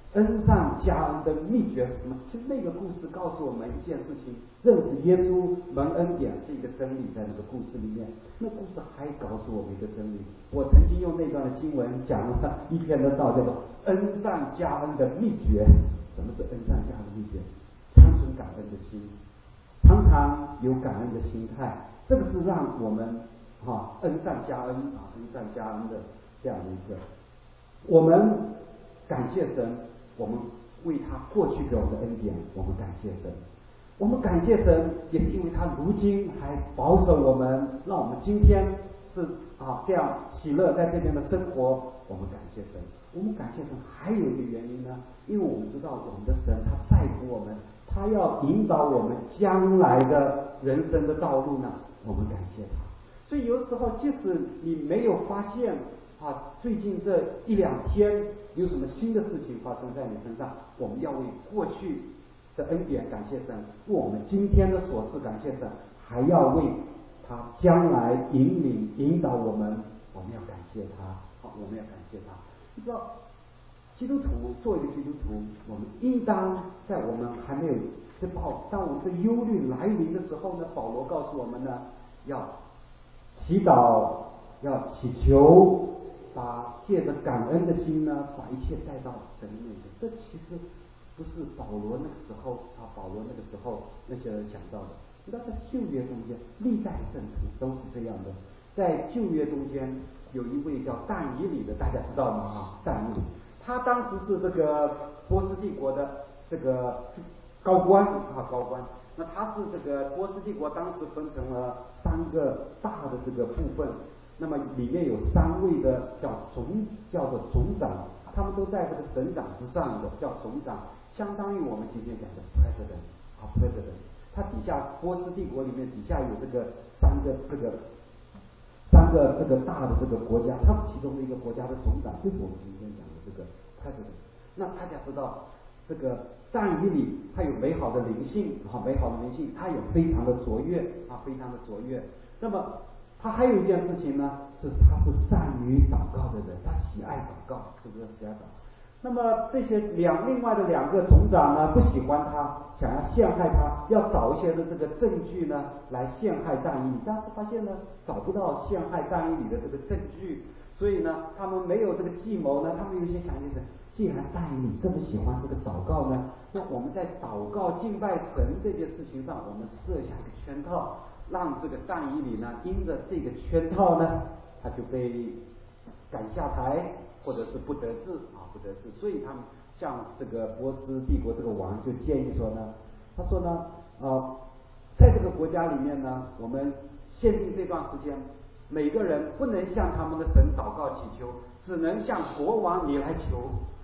恩上加恩的秘诀是什么？其实那个故事告诉我们一件事情：认识耶稣蒙恩典是一个真理，在那个故事里面。那故事还告诉我们一个真理。我曾经用那段的经文讲了一篇的道，叫做“恩上加恩的秘诀”。什么是恩上加恩的秘诀？常存感恩的心，常常有感恩的心态，这个是让我们恩上加恩恩上加恩的这样的一个。我们感谢神，我们为他过去给我们的恩典，我们感谢神。我们感谢神，也是因为他如今还保守我们，让我们今天是这样喜乐在这边的生活。我们感谢神。我们感谢神还有一个原因呢，因为我们知道我们的神他在乎我们，他要引导我们将来的人生的道路呢，我们感谢他。所以有时候即使你没有发现最近这一两天有什么新的事情发生在你身上，我们要为过去的恩典感谢神，为我们今天的琐事感谢神，还要为他将来引导我们要感谢他。我们要感谢他。你知道，基督徒作为一个基督徒，我们应当在我们还没有当我们的忧虑来临的时候呢，保罗告诉我们呢，要祈祷，要祈求，借着感恩的心呢，把一切带到神面前。这其实不是保罗那个时候那些人想到的。你知道，在旧约中间，历代圣徒都是这样的。在旧约中间有一位叫但以理的，大家知道吗？但以理，他当时是这个波斯帝国的这个高官。那他是这个波斯帝国当时分成了3个大的这个部分，那么里面有3位的叫做总长，他们都在这个省长之上的，叫总长，相当于我们今天讲的 president。他底下波斯帝国里面底下有这个3个这个大的这个国家，他是其中的一个国家的总长，就是我们今天讲的这个 president。那大家知道，这个但以理他有美好的灵性，他也非常的卓越。那么他还有一件事情呢，就是他是善于祷告的人，他喜爱祷告，是不是喜爱祷告？那么这些另外的2个总长呢，不喜欢他，想要陷害他，要找一些的这个证据呢来陷害但以理，但是发现呢找不到陷害但以理的这个证据，所以呢他们没有这个计谋呢，他们有一些想法是，既然但以理这么喜欢这个祷告呢，那我们在祷告敬拜神这件事情上，我们设下一个圈套，让这个但以理呢因着这个圈套呢，他就被赶下台，或者是不得志。所以他们像这个波斯帝国这个王就建议说呢，他说呢，在这个国家里面呢，我们限定这段时间，每个人不能向他们的神祷告祈求，只能向国王你来求。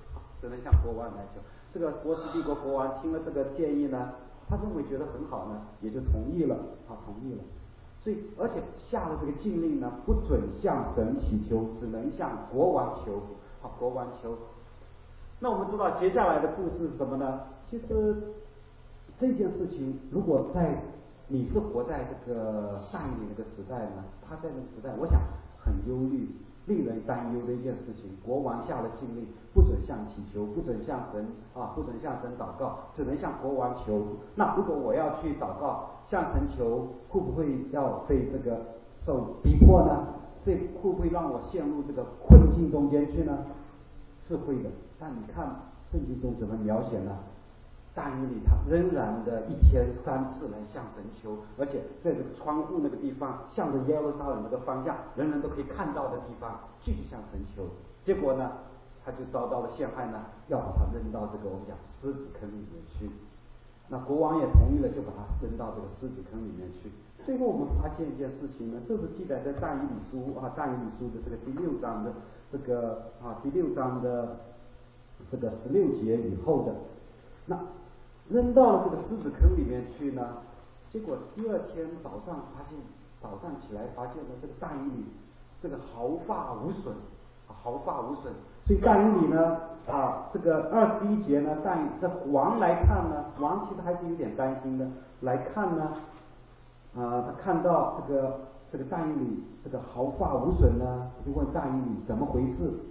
这个波斯帝国国王听了这个建议呢，他认为觉得很好呢，也就同意了。所以而且下了这个禁令呢，不准向神祈求，只能向国王求。那我们知道接下来的故事是什么呢？其实这件事情，如果你是活在这个但以理那个时代呢，他在那个时代，我想很忧虑，令人担忧的一件事情。国王下了禁令，不准向祈求，不准向神祷告，只能向国王求。那如果我要去祷告向神求，会不会要被这个受逼迫呢？会不会让我陷入这个困境中间去呢？是会的。但你看圣经中怎么描写呢？但以理他仍然的1天3次来向神求，而且在这个窗户那个地方，向着耶路撒冷那个方向，人人都可以看到的地方，继续向神求。结果呢，他就遭到了陷害呢，要把他扔到这个我们讲狮子坑里面去。那国王也同意了，就把他扔到这个狮子坑里面去。最后我们发现一件事情呢，这是记载在但以理书的这个第6章的这个第6章的这个16节以后的。那扔到了这个狮子坑里面去呢，结果第2天早上起来发现呢，这个但以理这个毫发无损。所以但以理呢这个21节呢，这王来看呢，王其实还是有点担心的。来看呢，他看到这个但以理这个毫发无损呢，就问但以理怎么回事。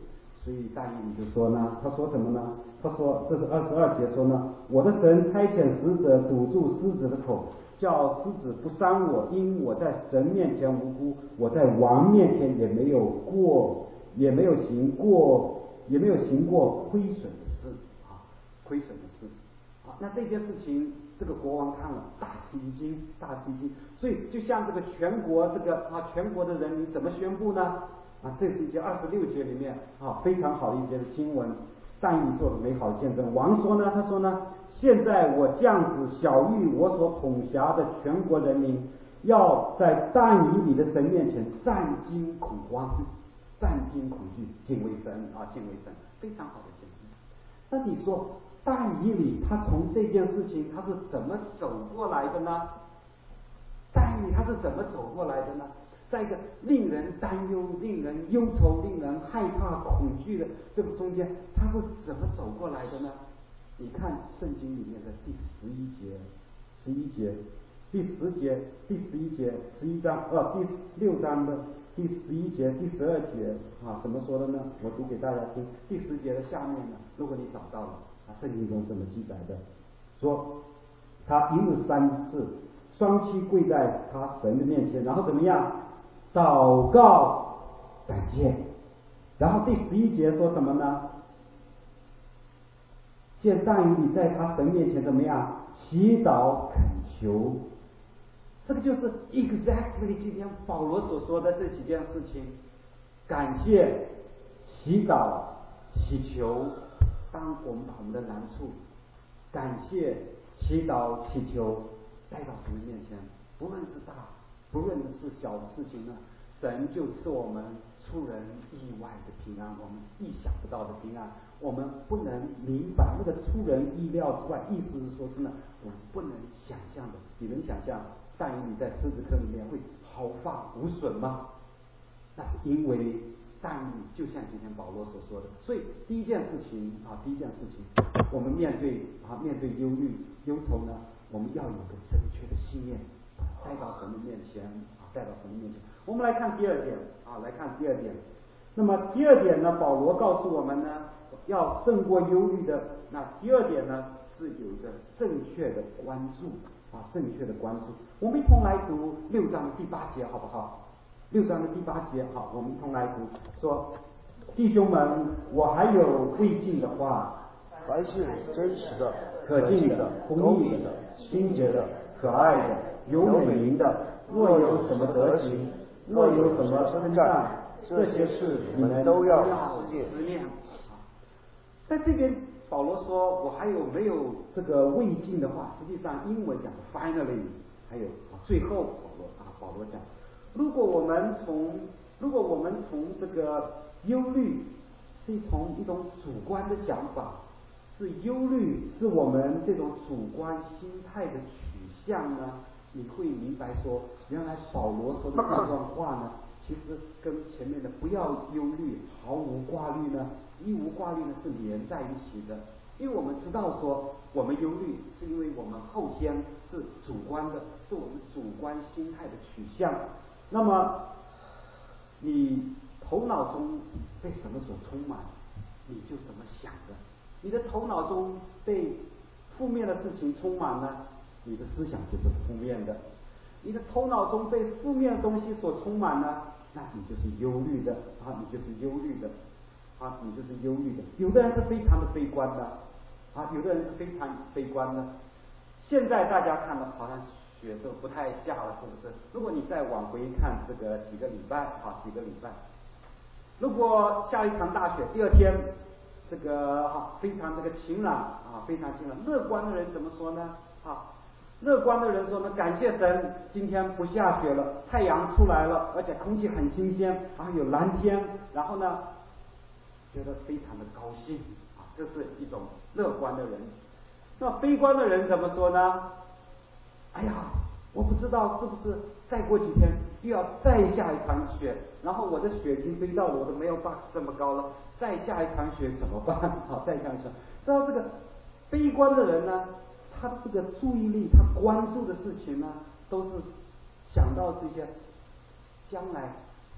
所以但以理就说呢，他说什么呢？他说这是22节说呢，我的神差遣使者堵住狮子的口，叫狮子不伤我，因我在神面前无辜，我在王面前也没有行过亏损的事啊，亏损的事啊。那这件事情，这个国王看了大吃一惊，所以就像这个全国全国的人民怎么宣布呢？这是一节26节里面非常好的一节的经文，但以理做的美好的见证。王说呢，他说呢，现在我降旨晓谕我所统辖的全国人民，要在但以理的神面前战惊恐慌，战惊恐惧，敬畏神，非常好的见证。那你说但以理他从这件事情他是怎么走过来的呢？但以理他是怎么走过来的呢？在一个令人担忧、令人忧愁、令人害怕、恐惧的这个中间，他是怎么走过来的呢？你看圣经里面的第11节、第10节、第11节、第6章的第11节、第12节怎么说的呢？我读给大家听。第10节的下面呢，如果你找到了圣经中这么记载的，说他一日3次双膝跪在他神的面前，然后怎么样？祷告感谢。然后第11节说什么呢？见但以理在他神面前怎么样？祈祷恳求。这个就是 exactly 今天保罗所说的这几件事情：感谢、祈祷、祈求。当我们把我们的难处感谢、祈祷、祈求带到神的面前，不论是大不论是小的事情呢，神就赐我们出人意外的平安，我们意想不到的平安。我们不能明白那个出人意料之外，意思是说是呢，我们不能想象的。你能想象但以理在狮子坑里面会毫发无损吗？那是因为但以理就像今天保罗所说的。所以第一件事情，我们面对忧虑忧愁呢，我们要有个正确的信念，带到神的面前。我们来看第二点。那么第二点呢，保罗告诉我们呢，要胜过忧虑的。那第二点呢，是有一个正确的关注。我们一同来读6章的第8节，好不好？6章的第8节，好，我们一同来读，说：弟兄们，我还有未尽的话， 凡是真实的、 可敬的、公义的、清洁的、可爱的、有美名的，若有什么德行，若有什么称赞，这些事你们都要思念。在这边保罗说我还有没有这个未尽的话，实际上英文讲 finally， 还有最后保罗讲，如果我们从这个忧虑是从一种主观的想法，是忧虑是我们这种主观心态的取向呢，你会明白说，原来保罗说的这段话呢，其实跟前面的不要忧虑、毫无挂虑呢，一无挂虑呢是连在一起的。因为我们知道说，我们忧虑是因为我们后天是主观的，是我们主观心态的取向。那么你头脑中被什么所充满，你就怎么想的。你的头脑中被负面的事情充满了，你的思想就是负面的。你的头脑中被负面的东西所充满了，那你就是忧虑的。有的人是非常的悲观的，现在大家看的好像雪都不太下了，是不是？如果你再往回看这个几个礼拜，如果下一场大雪，第二天这个非常晴朗非常晴朗。乐观的人怎么说呢？乐观的人说呢，感谢神，今天不下雪了，太阳出来了，而且空气很新鲜，有蓝天，然后呢，觉得非常的高兴这是一种乐观的人。那悲观的人怎么说呢？哎呀，我不知道是不是再过几天又要再下一场雪，然后我的雪已经堆到我的mailbox这么高了，再下一场雪怎么办？再下一场。知道这个悲观的人呢，他这个注意力，他关注的事情呢，都是想到这些将来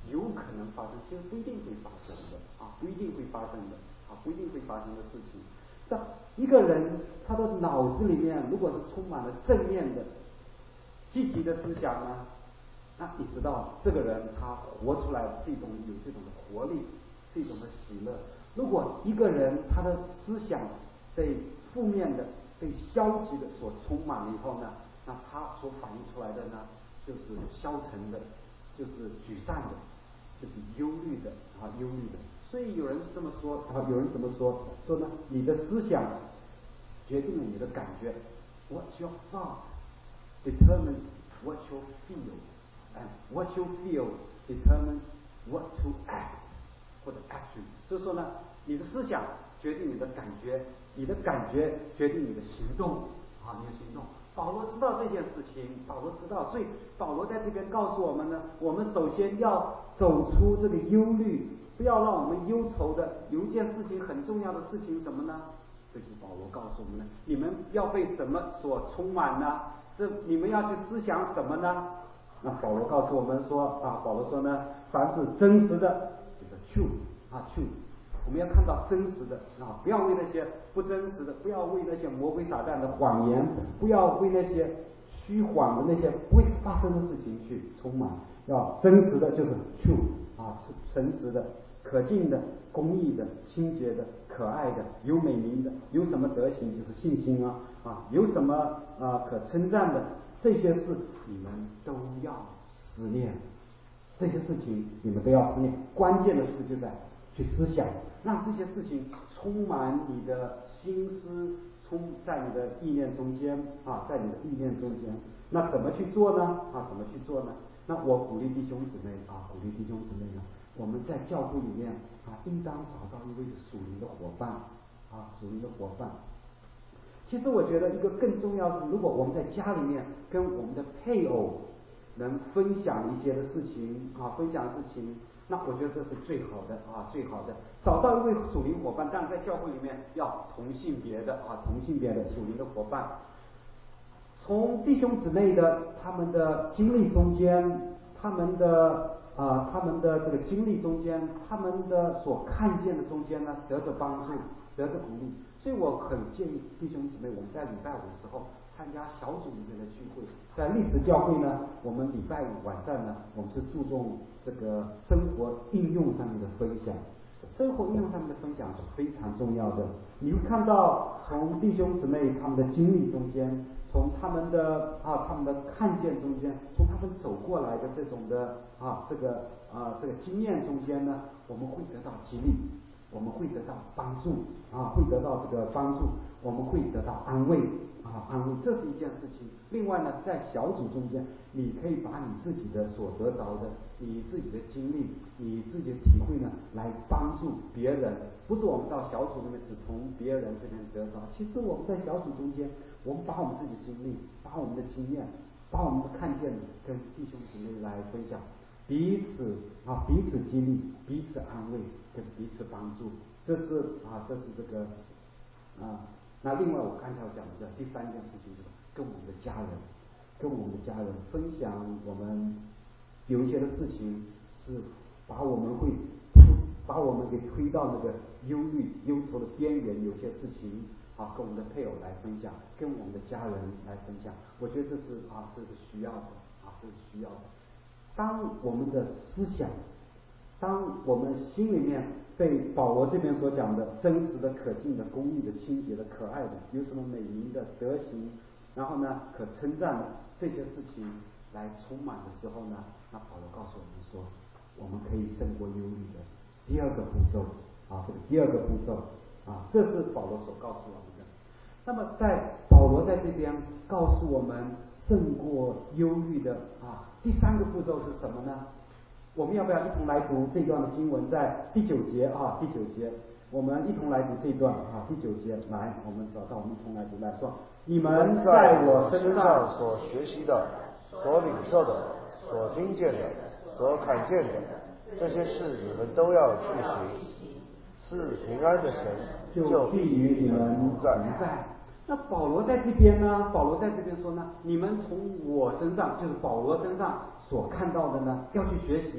有可能发生，其实不一定会发生的不一定会发生的不一定会发生的事情。但一个人他的脑子里面如果是充满了正面的、积极的思想呢，那你知道这个人他活出来是一种有这种的活力，是一种的喜乐。如果一个人他的思想被负面的、被消极的所充满了以后呢，那他所反映出来的呢，就是消沉的，就是沮丧的，就是忧虑的忧虑的。所以有人这么说有人怎么说呢？你的思想决定了你的感觉。 What your thought determines what you feel, and what you feel determines what to act 或者 action。 就是说呢，你的思想决定你的感觉，你的感觉决定你的行动你的行动。保罗知道这件事情，保罗知道，所以保罗在这边告诉我们呢，我们首先要走出这个忧虑，不要让我们忧愁的。有一件事情很重要的事情什么呢？这就是保罗告诉我们的，你们要被什么所充满呢？你们要去思想什么呢？那保罗告诉我们说保罗说呢，凡是真实的，这个 truth，我们要看到真实的不要为那些不真实的，不要为那些魔鬼撒旦的谎言，不要为那些虚谎的那些不会发生的事情去充满。要真实的就是 truth 是诚实的、可敬的、公义的、清洁的、可爱的、有美名的，有什么德行就是信心有什么可称赞的，这些事你们都要思念。这些事情你们都要思念，关键的事就在去思想，让这些事情充满你的心思，在你的意念中间在你的意念中间。那怎么去做呢？怎么去做呢？那我鼓励弟兄姊妹呢，我们在教会里面应当找到一位属灵的伙伴属灵的伙伴。其实我觉得一个更重要的是，如果我们在家里面跟我们的配偶能分享一些的事情那我觉得这是最好的最好的。找到一位属灵伙伴，但在教会里面要同性别的属灵的伙伴。从弟兄姊妹的他们的经历中间，他们的这个经历中间，他们的所看见的中间呢，得着帮助，得着鼓励。所以我很建议弟兄姊妹，我们在礼拜五的时候参加小组里面的聚会。在历史教会呢，我们礼拜五晚上呢，我们是注重这个生活应用上面的分享。生活应用上面的分享是非常重要的。你会看到从弟兄姊妹他们的经历中间，从他们的看见中间，从他们走过来的这种的这个经验中间呢，我们会得到激励，我们会得到帮助会得到这个帮助，我们会得到安慰这是一件事情。另外呢，在小组中间，你可以把你自己的所得着的，你自己的经历，你自己的体会呢，来帮助别人。不是我们到小组里面只从别人这边得着，其实我们在小组中间，我们把我们自己的经历，把我们的经验，把我们的看见跟弟兄姊妹来分享，彼此激励，彼此安慰，跟彼此帮助。这是这个那另外我刚才要讲的第三件事情就是跟我们的家人分享，我们有一些的事情是把我们给推到那个忧虑忧愁的边缘。有些事情跟我们的配偶来分享，跟我们的家人来分享，我觉得这是需要的这是需要的。当我们的思想，当我们心里面被保罗这边所讲的真实的、可敬的、公义的、清洁的、可爱的，有什么美名的、德行，然后呢可称赞的这些事情来充满的时候呢，那保罗告诉我们说，我们可以胜过忧虑的第二个步骤这个第二个步骤这是保罗所告诉我们的。那么保罗在这边告诉我们胜过忧虑的第三个步骤是什么呢？我们要不要一同来读这段的经文，在第9节第9节，我们一同来读这段第9节。来，我们找到，我们一同来读。来说，你们在我身上所学习的、所领受的、所听见的、所看见的，这些事你们都要去行，是平安的神就必与你们同在。那保罗在这边说呢，你们从我身上，就是保罗身上所看到的呢，要去学习，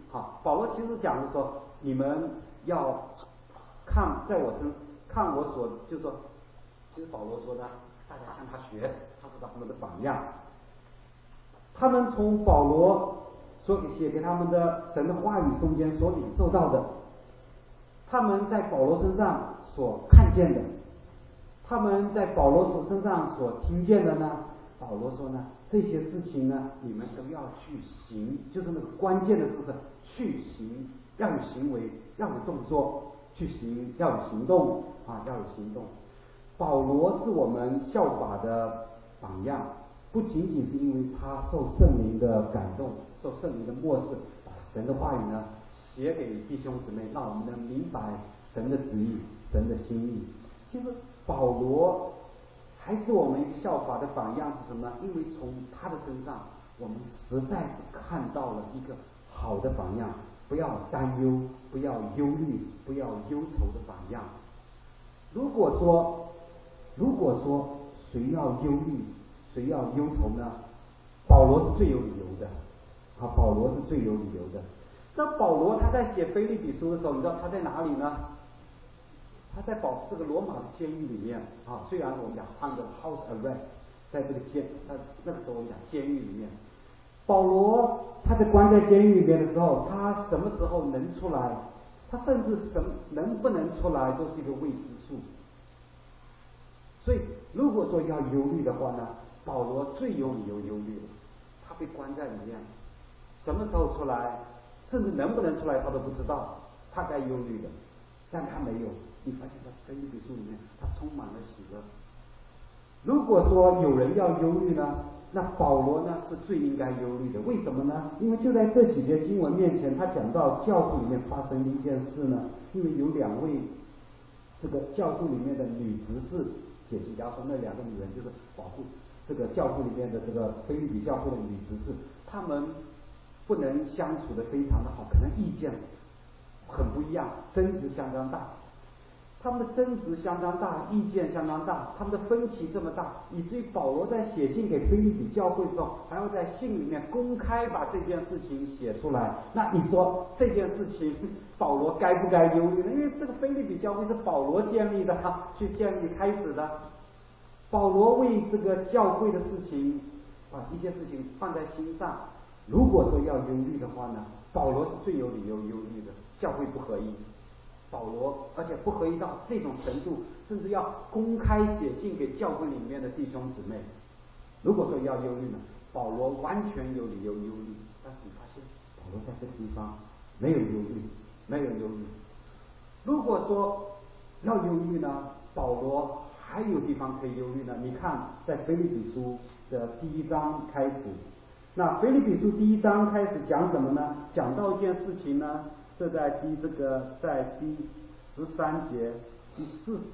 好，保罗其实讲是说，你们要看在我身看我所，就是说，其实保罗说的，大家向他学，他是他们的榜样。他们从保罗所写给他们的神的话语中间所领受到的，他们在保罗身上所看见的，他们在保罗身上所听见的呢，保罗说呢，这些事情呢，你们都要去行，就是那个关键的事是去行，要有行为，要有动作，去行，要有行动啊，要有行动。保罗是我们效法的榜样，不仅仅是因为他受圣灵的感动，受圣灵的默示，把神的话语呢写给弟兄姊妹，让我们能明白神的旨意、神的心意。其实保罗还是我们一个效法的榜样是什么呢？因为从他的身上，我们实在是看到了一个好的榜样，不要担忧，不要忧虑，不要忧愁的榜样。如果说谁要忧虑，谁要忧愁呢？保罗是最有理由的啊！保罗是最有理由的。那保罗他在写腓立比书的时候，你知道他在哪里呢？他在这个罗马的监狱里面啊。虽然我们讲 under house arrest， 在这个那个时候我们讲监狱里面，保罗他在关在监狱里面的时候，他什么时候能出来？他甚至能不能出来都是一个未知数。所以，如果说要忧虑的话呢，保罗最有理由忧虑了。他被关在里面，什么时候出来，甚至能不能出来他都不知道，他该忧虑的，但他没有。你发现在腓立比书里面，他充满了喜乐。如果说有人要忧虑呢，那保罗呢是最应该忧虑的。为什么呢？因为就在这几节经文面前，他讲到教会里面发生的一件事呢，因为有2位这个教会里面的女执事。解经家说，那2个女人就是保护这个教会里面的这个腓立比教会的女执事，她们不能相处的非常的好，可能意见很不一样，争执相当大。他们的争执相当大，意见相当大，他们的分歧这么大，以至于保罗在写信给腓立比教会的时候，还要在信里面公开把这件事情写出来。那你说这件事情，保罗该不该忧虑呢？因为这个腓立比教会是保罗建立的，去建立开始的。保罗为这个教会的事情一些事情放在心上。如果说要忧虑的话呢，保罗是最有理由忧虑的。教会不合一。保罗，而且不合一到这种程度，甚至要公开写信给教会里面的弟兄姊妹。如果说要忧虑呢，保罗完全有理由忧虑。但是你发现，保罗在这个地方没有忧虑，没有忧虑。如果说要忧虑呢，保罗还有地方可以忧虑呢。你看，在腓立比书的第1章开始，那腓立比书第1章开始讲什么呢？讲到一件事情呢。这在第13节、第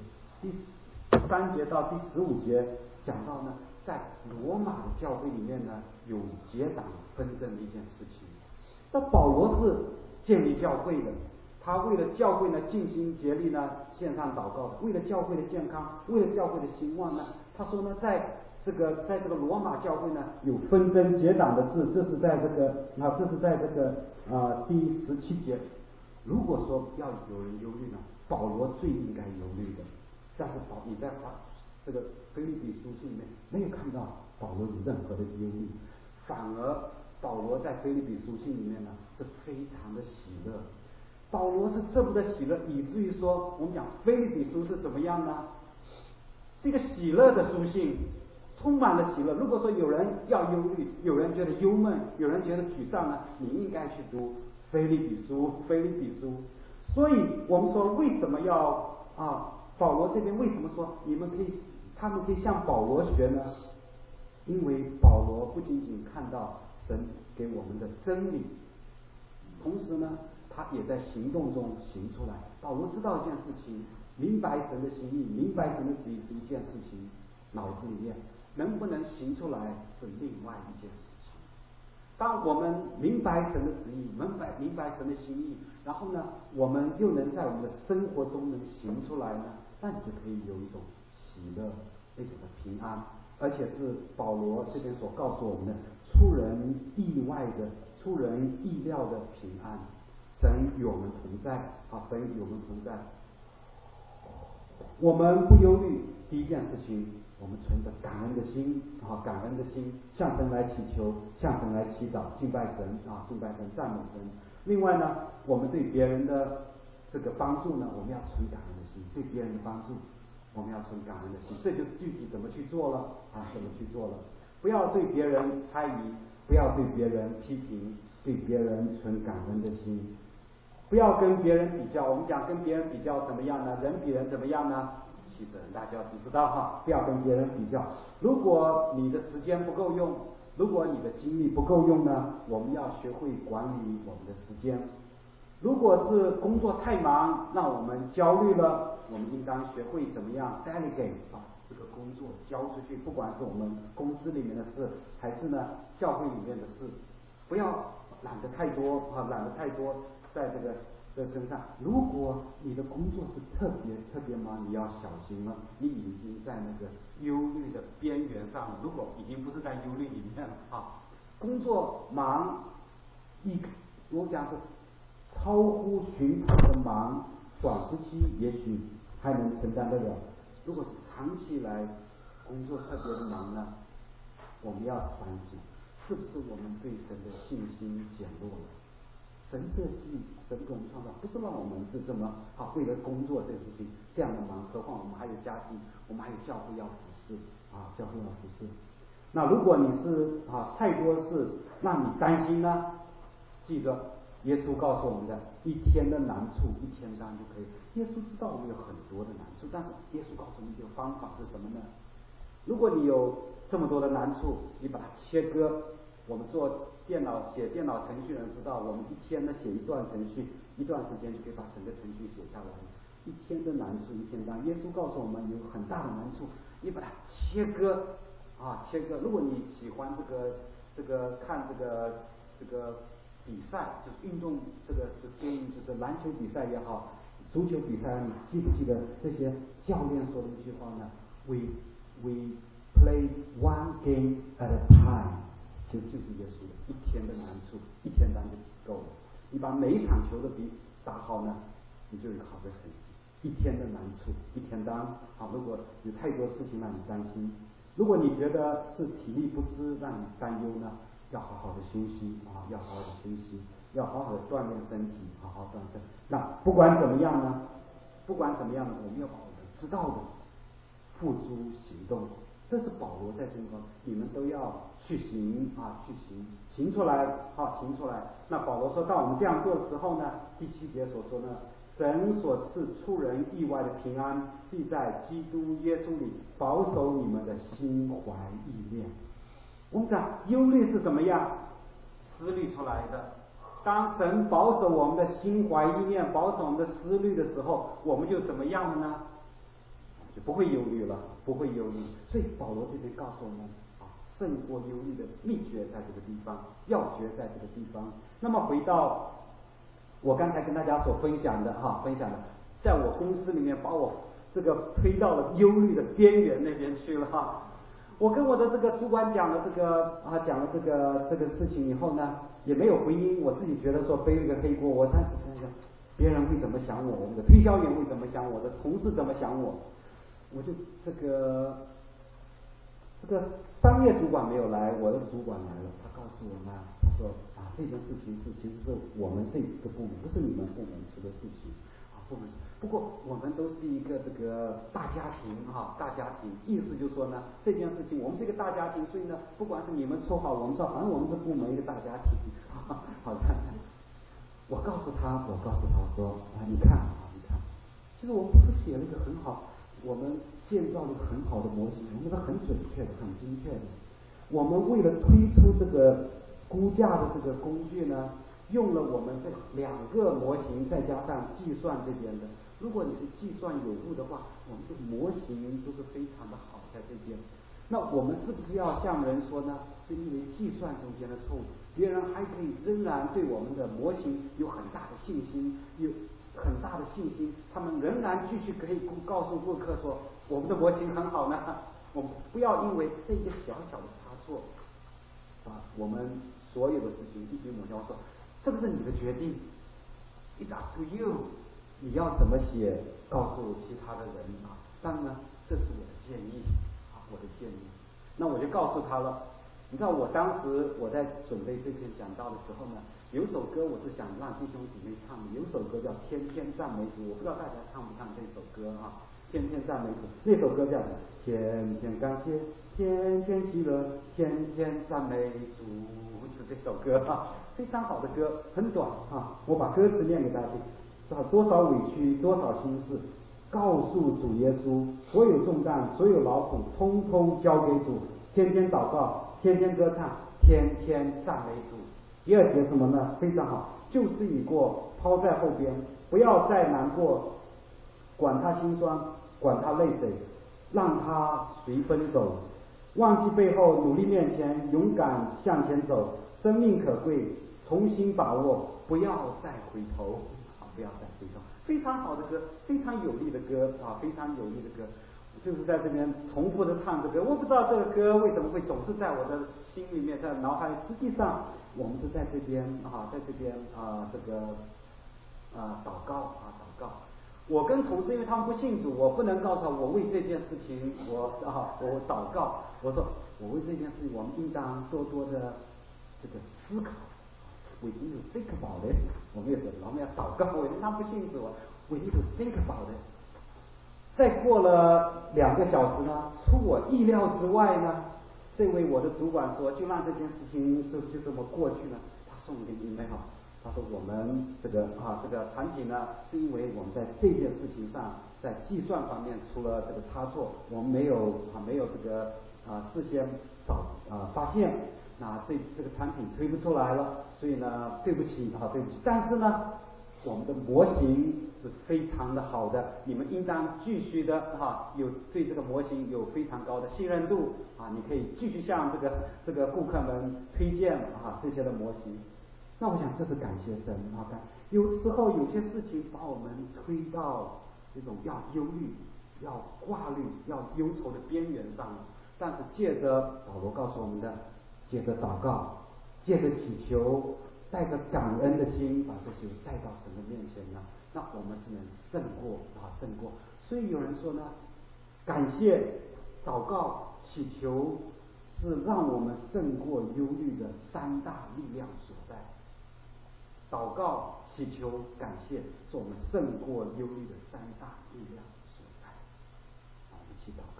13节到第15节讲到呢，在罗马的教会里面呢，有结党纷争的一件事情。那保罗是建立教会的，他为了教会呢尽心竭力呢献上祷告的，为了教会的健康，为了教会的兴旺呢，他说呢，在这个罗马教会呢有纷争结党的事，这是在这个第17节。如果说要有人忧虑呢，保罗最应该忧虑的。但是你在这个腓立比书信里面没有看到保罗有任何的忧虑，反而保罗在腓立比书信里面呢是非常的喜乐。保罗是这么的喜乐，以至于说我们讲腓立比书是什么样呢？是一个喜乐的书信，充满了喜乐。如果说有人要忧虑，有人觉得忧闷，有人觉得沮丧呢，你应该去读腓立比书。所以我们说为什么要保罗这边为什么说他们可以向保罗学呢？因为保罗不仅仅看到神给我们的真理，同时呢他也在行动中行出来。保罗知道一件事情，明白神的心意，明白神的旨意是一件事情，脑子里面能不能行出来是另外一件事情。当我们明白神的旨意，明白神的心意，然后呢我们又能在我们的生活中能行出来呢，那你就可以有一种喜乐，那种的平安，而且是保罗这边所告诉我们的出人意出人意料的平安。神与我们同在，神与我们同在。我们不忧虑，第一件事情，我们存着感恩的心，感恩的心，向神来祈求，向神来祈祷，敬拜神，敬拜神，赞美神。另外呢，我们对别人的这个帮助呢，我们要存感恩的心，对别人的帮助，我们要存感恩的心。这就具体怎么去做了，怎么去做了？不要对别人猜疑，不要对别人批评，对别人存感恩的心。不要跟别人比较，我们讲跟别人比较怎么样呢？人比人怎么样呢？其实大家都知道不要跟别人比较。如果你的时间不够用，如果你的精力不够用呢，我们要学会管理我们的时间。如果是工作太忙，让我们焦虑了，我们应当学会怎么样 delegate 把这个工作交出去，不管是我们公司里面的事，还是呢教会里面的事，不要懒得太多在这身上。如果你的工作是特别忙，你要小心了，你已经在那个忧虑的边缘上了。如果已经不是在忧虑里面了工作忙，我讲是超乎寻常的忙，短时期也许还能承担得了。如果是长期来工作特别的忙呢，我们要反省，是不是我们对神的信心减弱了？神设计，神给我们创造，不是让我们是这么为了工作这个事情这样的忙，何况我们还有家庭，我们还有教会要服侍教会要服侍。那如果你是太多事让你担心呢，记着耶稣告诉我们的，一天的难处一天当就可以。耶稣知道我们有很多的难处，但是耶稣告诉我们一个方法是什么呢？如果你有这么多的难处，你把它切割。我们做写电脑程序的人知道，我们一天呢写一段程序，一段时间就可以把整个程序写下来。一天的难处一天当。耶稣告诉我们有很大的难处，你把它切割切割。如果你喜欢看这个比赛，就是运动就是篮球比赛也好，足球比赛，你记不记得这些教练说的一句话呢？ We play one game at a time。就是耶稣的一天的难处，一天当就够了。你把每一场球的打好呢，你就有好的成绩。一天的难处，一天当如果有太多事情让你担心，如果你觉得是体力不支让你担忧呢，要好好的休息要好好的休息，要好好的锻炼身体，好好锻炼。那不管怎么样呢，我们要把我们知道的付诸行动。这是保罗在这里说，你们都要去行行出来行出来。那保罗说到我们这样做的时候呢，第7节所说呢，神所赐出人意外的平安，必在基督耶稣里保守你们的心怀意念。我们讲忧虑是怎么样思虑出来的？当神保守我们的心怀意念，保守我们的思虑的时候，我们就怎么样了呢？就不会忧虑了，不会忧虑。所以保罗这边告诉我们胜过忧虑的秘诀在这个地方，要诀在这个地方。那么回到我刚才跟大家所分享的在我公司里面把我这个推到了忧虑的边缘那边去了我跟我的这个主管讲了这个事情以后呢，也没有回音。我自己觉得说背了一个黑锅，我想别人会怎么想我，我们的推销员会怎么想我，的同事怎么想我。我就这个商业主管没有来，我的主管来了，他告诉我呢，他说这件事情其实是我们这个部门，不是你们部门出的事情不过我们都是一个这个大家庭大家庭，意思就是说呢，这件事情我们是一个大家庭，所以呢，不管是你们说好，我们说，反正我们是部门一个大家庭好的。我告诉他说你看，其实我们不是写了一个很好，我们建造了一个很好的模型，我们是很准确的，很精确的。我们为了推出这个估价的这个工具呢，用了我们这2个模型，再加上计算这边的。如果你是计算有误的话，我们的模型都是非常的好在这边。那我们是不是要向人说呢？是因为计算中间的错误，别人还可以仍然对我们的模型有很大的信心，他们仍然继续可以告诉顾客说我们的模型很好呢。我们不要因为这个小小的差错把我们所有的事情一笔抹消。我说这个是你的决定，It's up to you， 你要怎么写，告诉其他的人啊。当然呢，这是我的建议啊，我的建议。那我就告诉他了。你知道我当时我在准备这篇讲道的时候呢，有首歌我是想让弟兄姊妹唱的，有首歌叫《天天赞美主》，我不知道大家唱不唱这首歌啊？天天赞美主，那首歌叫天天感谢，天天喜乐，天天赞美主，就这首歌啊，非常好的歌，很短啊。我把歌词念给大家听，多少委屈，多少心事，告诉主耶稣，所有重担，所有劳苦，通通交给主。天天祷告，天天歌唱，天天赞美主。第二节什么呢？非常好，旧事已过，抛在后边，不要再难过，管他心酸，管他泪水，让他随奔走，忘记背后，努力面前，勇敢向前走。生命可贵，重新把握，不要再回头啊！不要再回头。非常好的歌，非常有力的歌啊！非常有力的歌。就是在这边重复的唱这个，我不知道这个歌为什么会总是在我的心里面，在脑海里。实际上，我们是在这边啊，在这边这个祷告啊，祷告。我跟同事，因为他们不信主，我不能告诉他我为这件事情我祷告。我说我为这件事情，我们应当多多的这个思考。We need to think about it。我们也是，我们要祷告。因为他们不信主，We need to think about it。再过了2个小时呢，出我意料之外呢，这位我的主管说，就让这件事情就这么过去了。他送了个 email，他说我们这个产品呢，是因为我们在这件事情上，在计算方面出了这个差错，我们没有这个事先发现，那这个产品推不出来了，所以呢，对不起。但是呢，我们的模型是非常的好的，你们应当继续的有对这个模型有非常高的信任度啊，你可以继续向这个顾客们推荐这些的模型。那我想这是感谢神啊！有时候有些事情把我们推到这种要忧虑、要挂虑、要忧愁的边缘上了。但是借着保罗告诉我们的，借着祷告，借着祈求，带着感恩的心，把这些带到神的面前呢，那我们是能胜过。所以有人说呢，感谢、祷告、祈求是让我们胜过忧虑的3大力量所在。祷告、祈求、感谢是我们胜过忧虑的3大力量所在。好，一起祷告。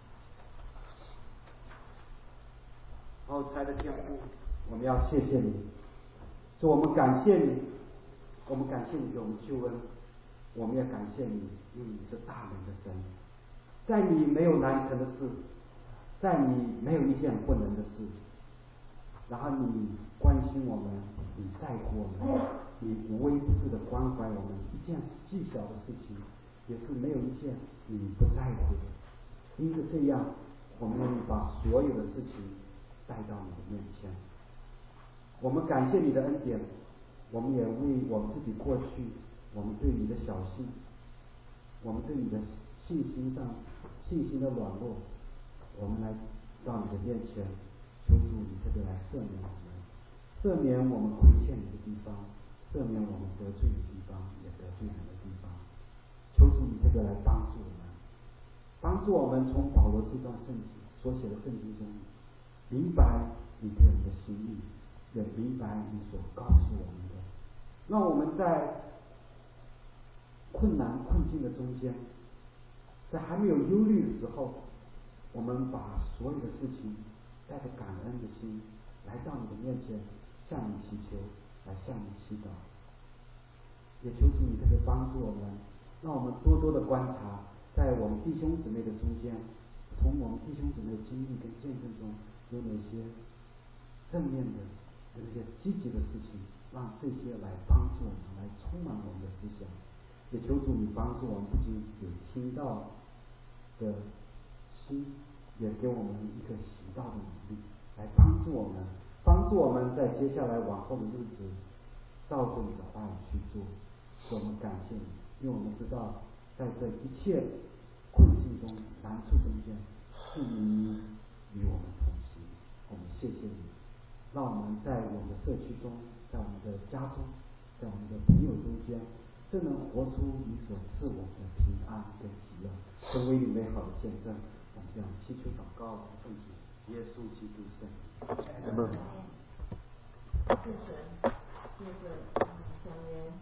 好，亲爱的天父，我们要谢谢你，主，我们感谢你，我们感谢你给我们救恩，我们也感谢你，因为你是大能的神，在你没有难成的事，在你没有一件不能的事。然后你关心我们，你在乎我们，你无微不至的关怀我们，一件细小的事情也是没有一件你不在乎的。因此这样，我们愿意把所有的事情带到你的面前。我们感谢你的恩典，我们也为我们自己过去，我们对你的小心，我们对你的信心的软弱，我们来到你的面前，求主你特别来赦免我们，赦免我们亏欠你的地方，赦免我们得罪的地方，也得罪人的地方。求主你特别来帮助我们，帮助我们从保罗这段圣经所写的圣经中，明白你对我们的心意，也明白你所告诉我们的。让我们在困难困境的中间，在还没有忧虑的时候，我们把所有的事情带着感恩的心来到你的面前，向你祈求，来向你祈祷。也求主你特别帮助我们，让我们多多的观察，在我们弟兄姊妹的中间，从我们弟兄姊妹的经历跟见证中，有哪些正面的、有哪些积极的事情，让这些来帮助我们，来充满我们的思想。也求主你帮助我们，不仅有听到的心，也给我们一个行道的能力，来帮助我们在接下来往后的日子，照着你的话语去做。我们感谢你，因为我们知道，在这一切困境中、难处中间，是你与我们同行。我们谢谢你， 让我们在我们的社区中，在我们的家中，在我们的朋友中间，真能活出你所赐我们的平安跟喜乐，成为你美好的见证。我们这样祈求祷告，奉主耶稣基督圣名。 阿门。 谢谢讲员。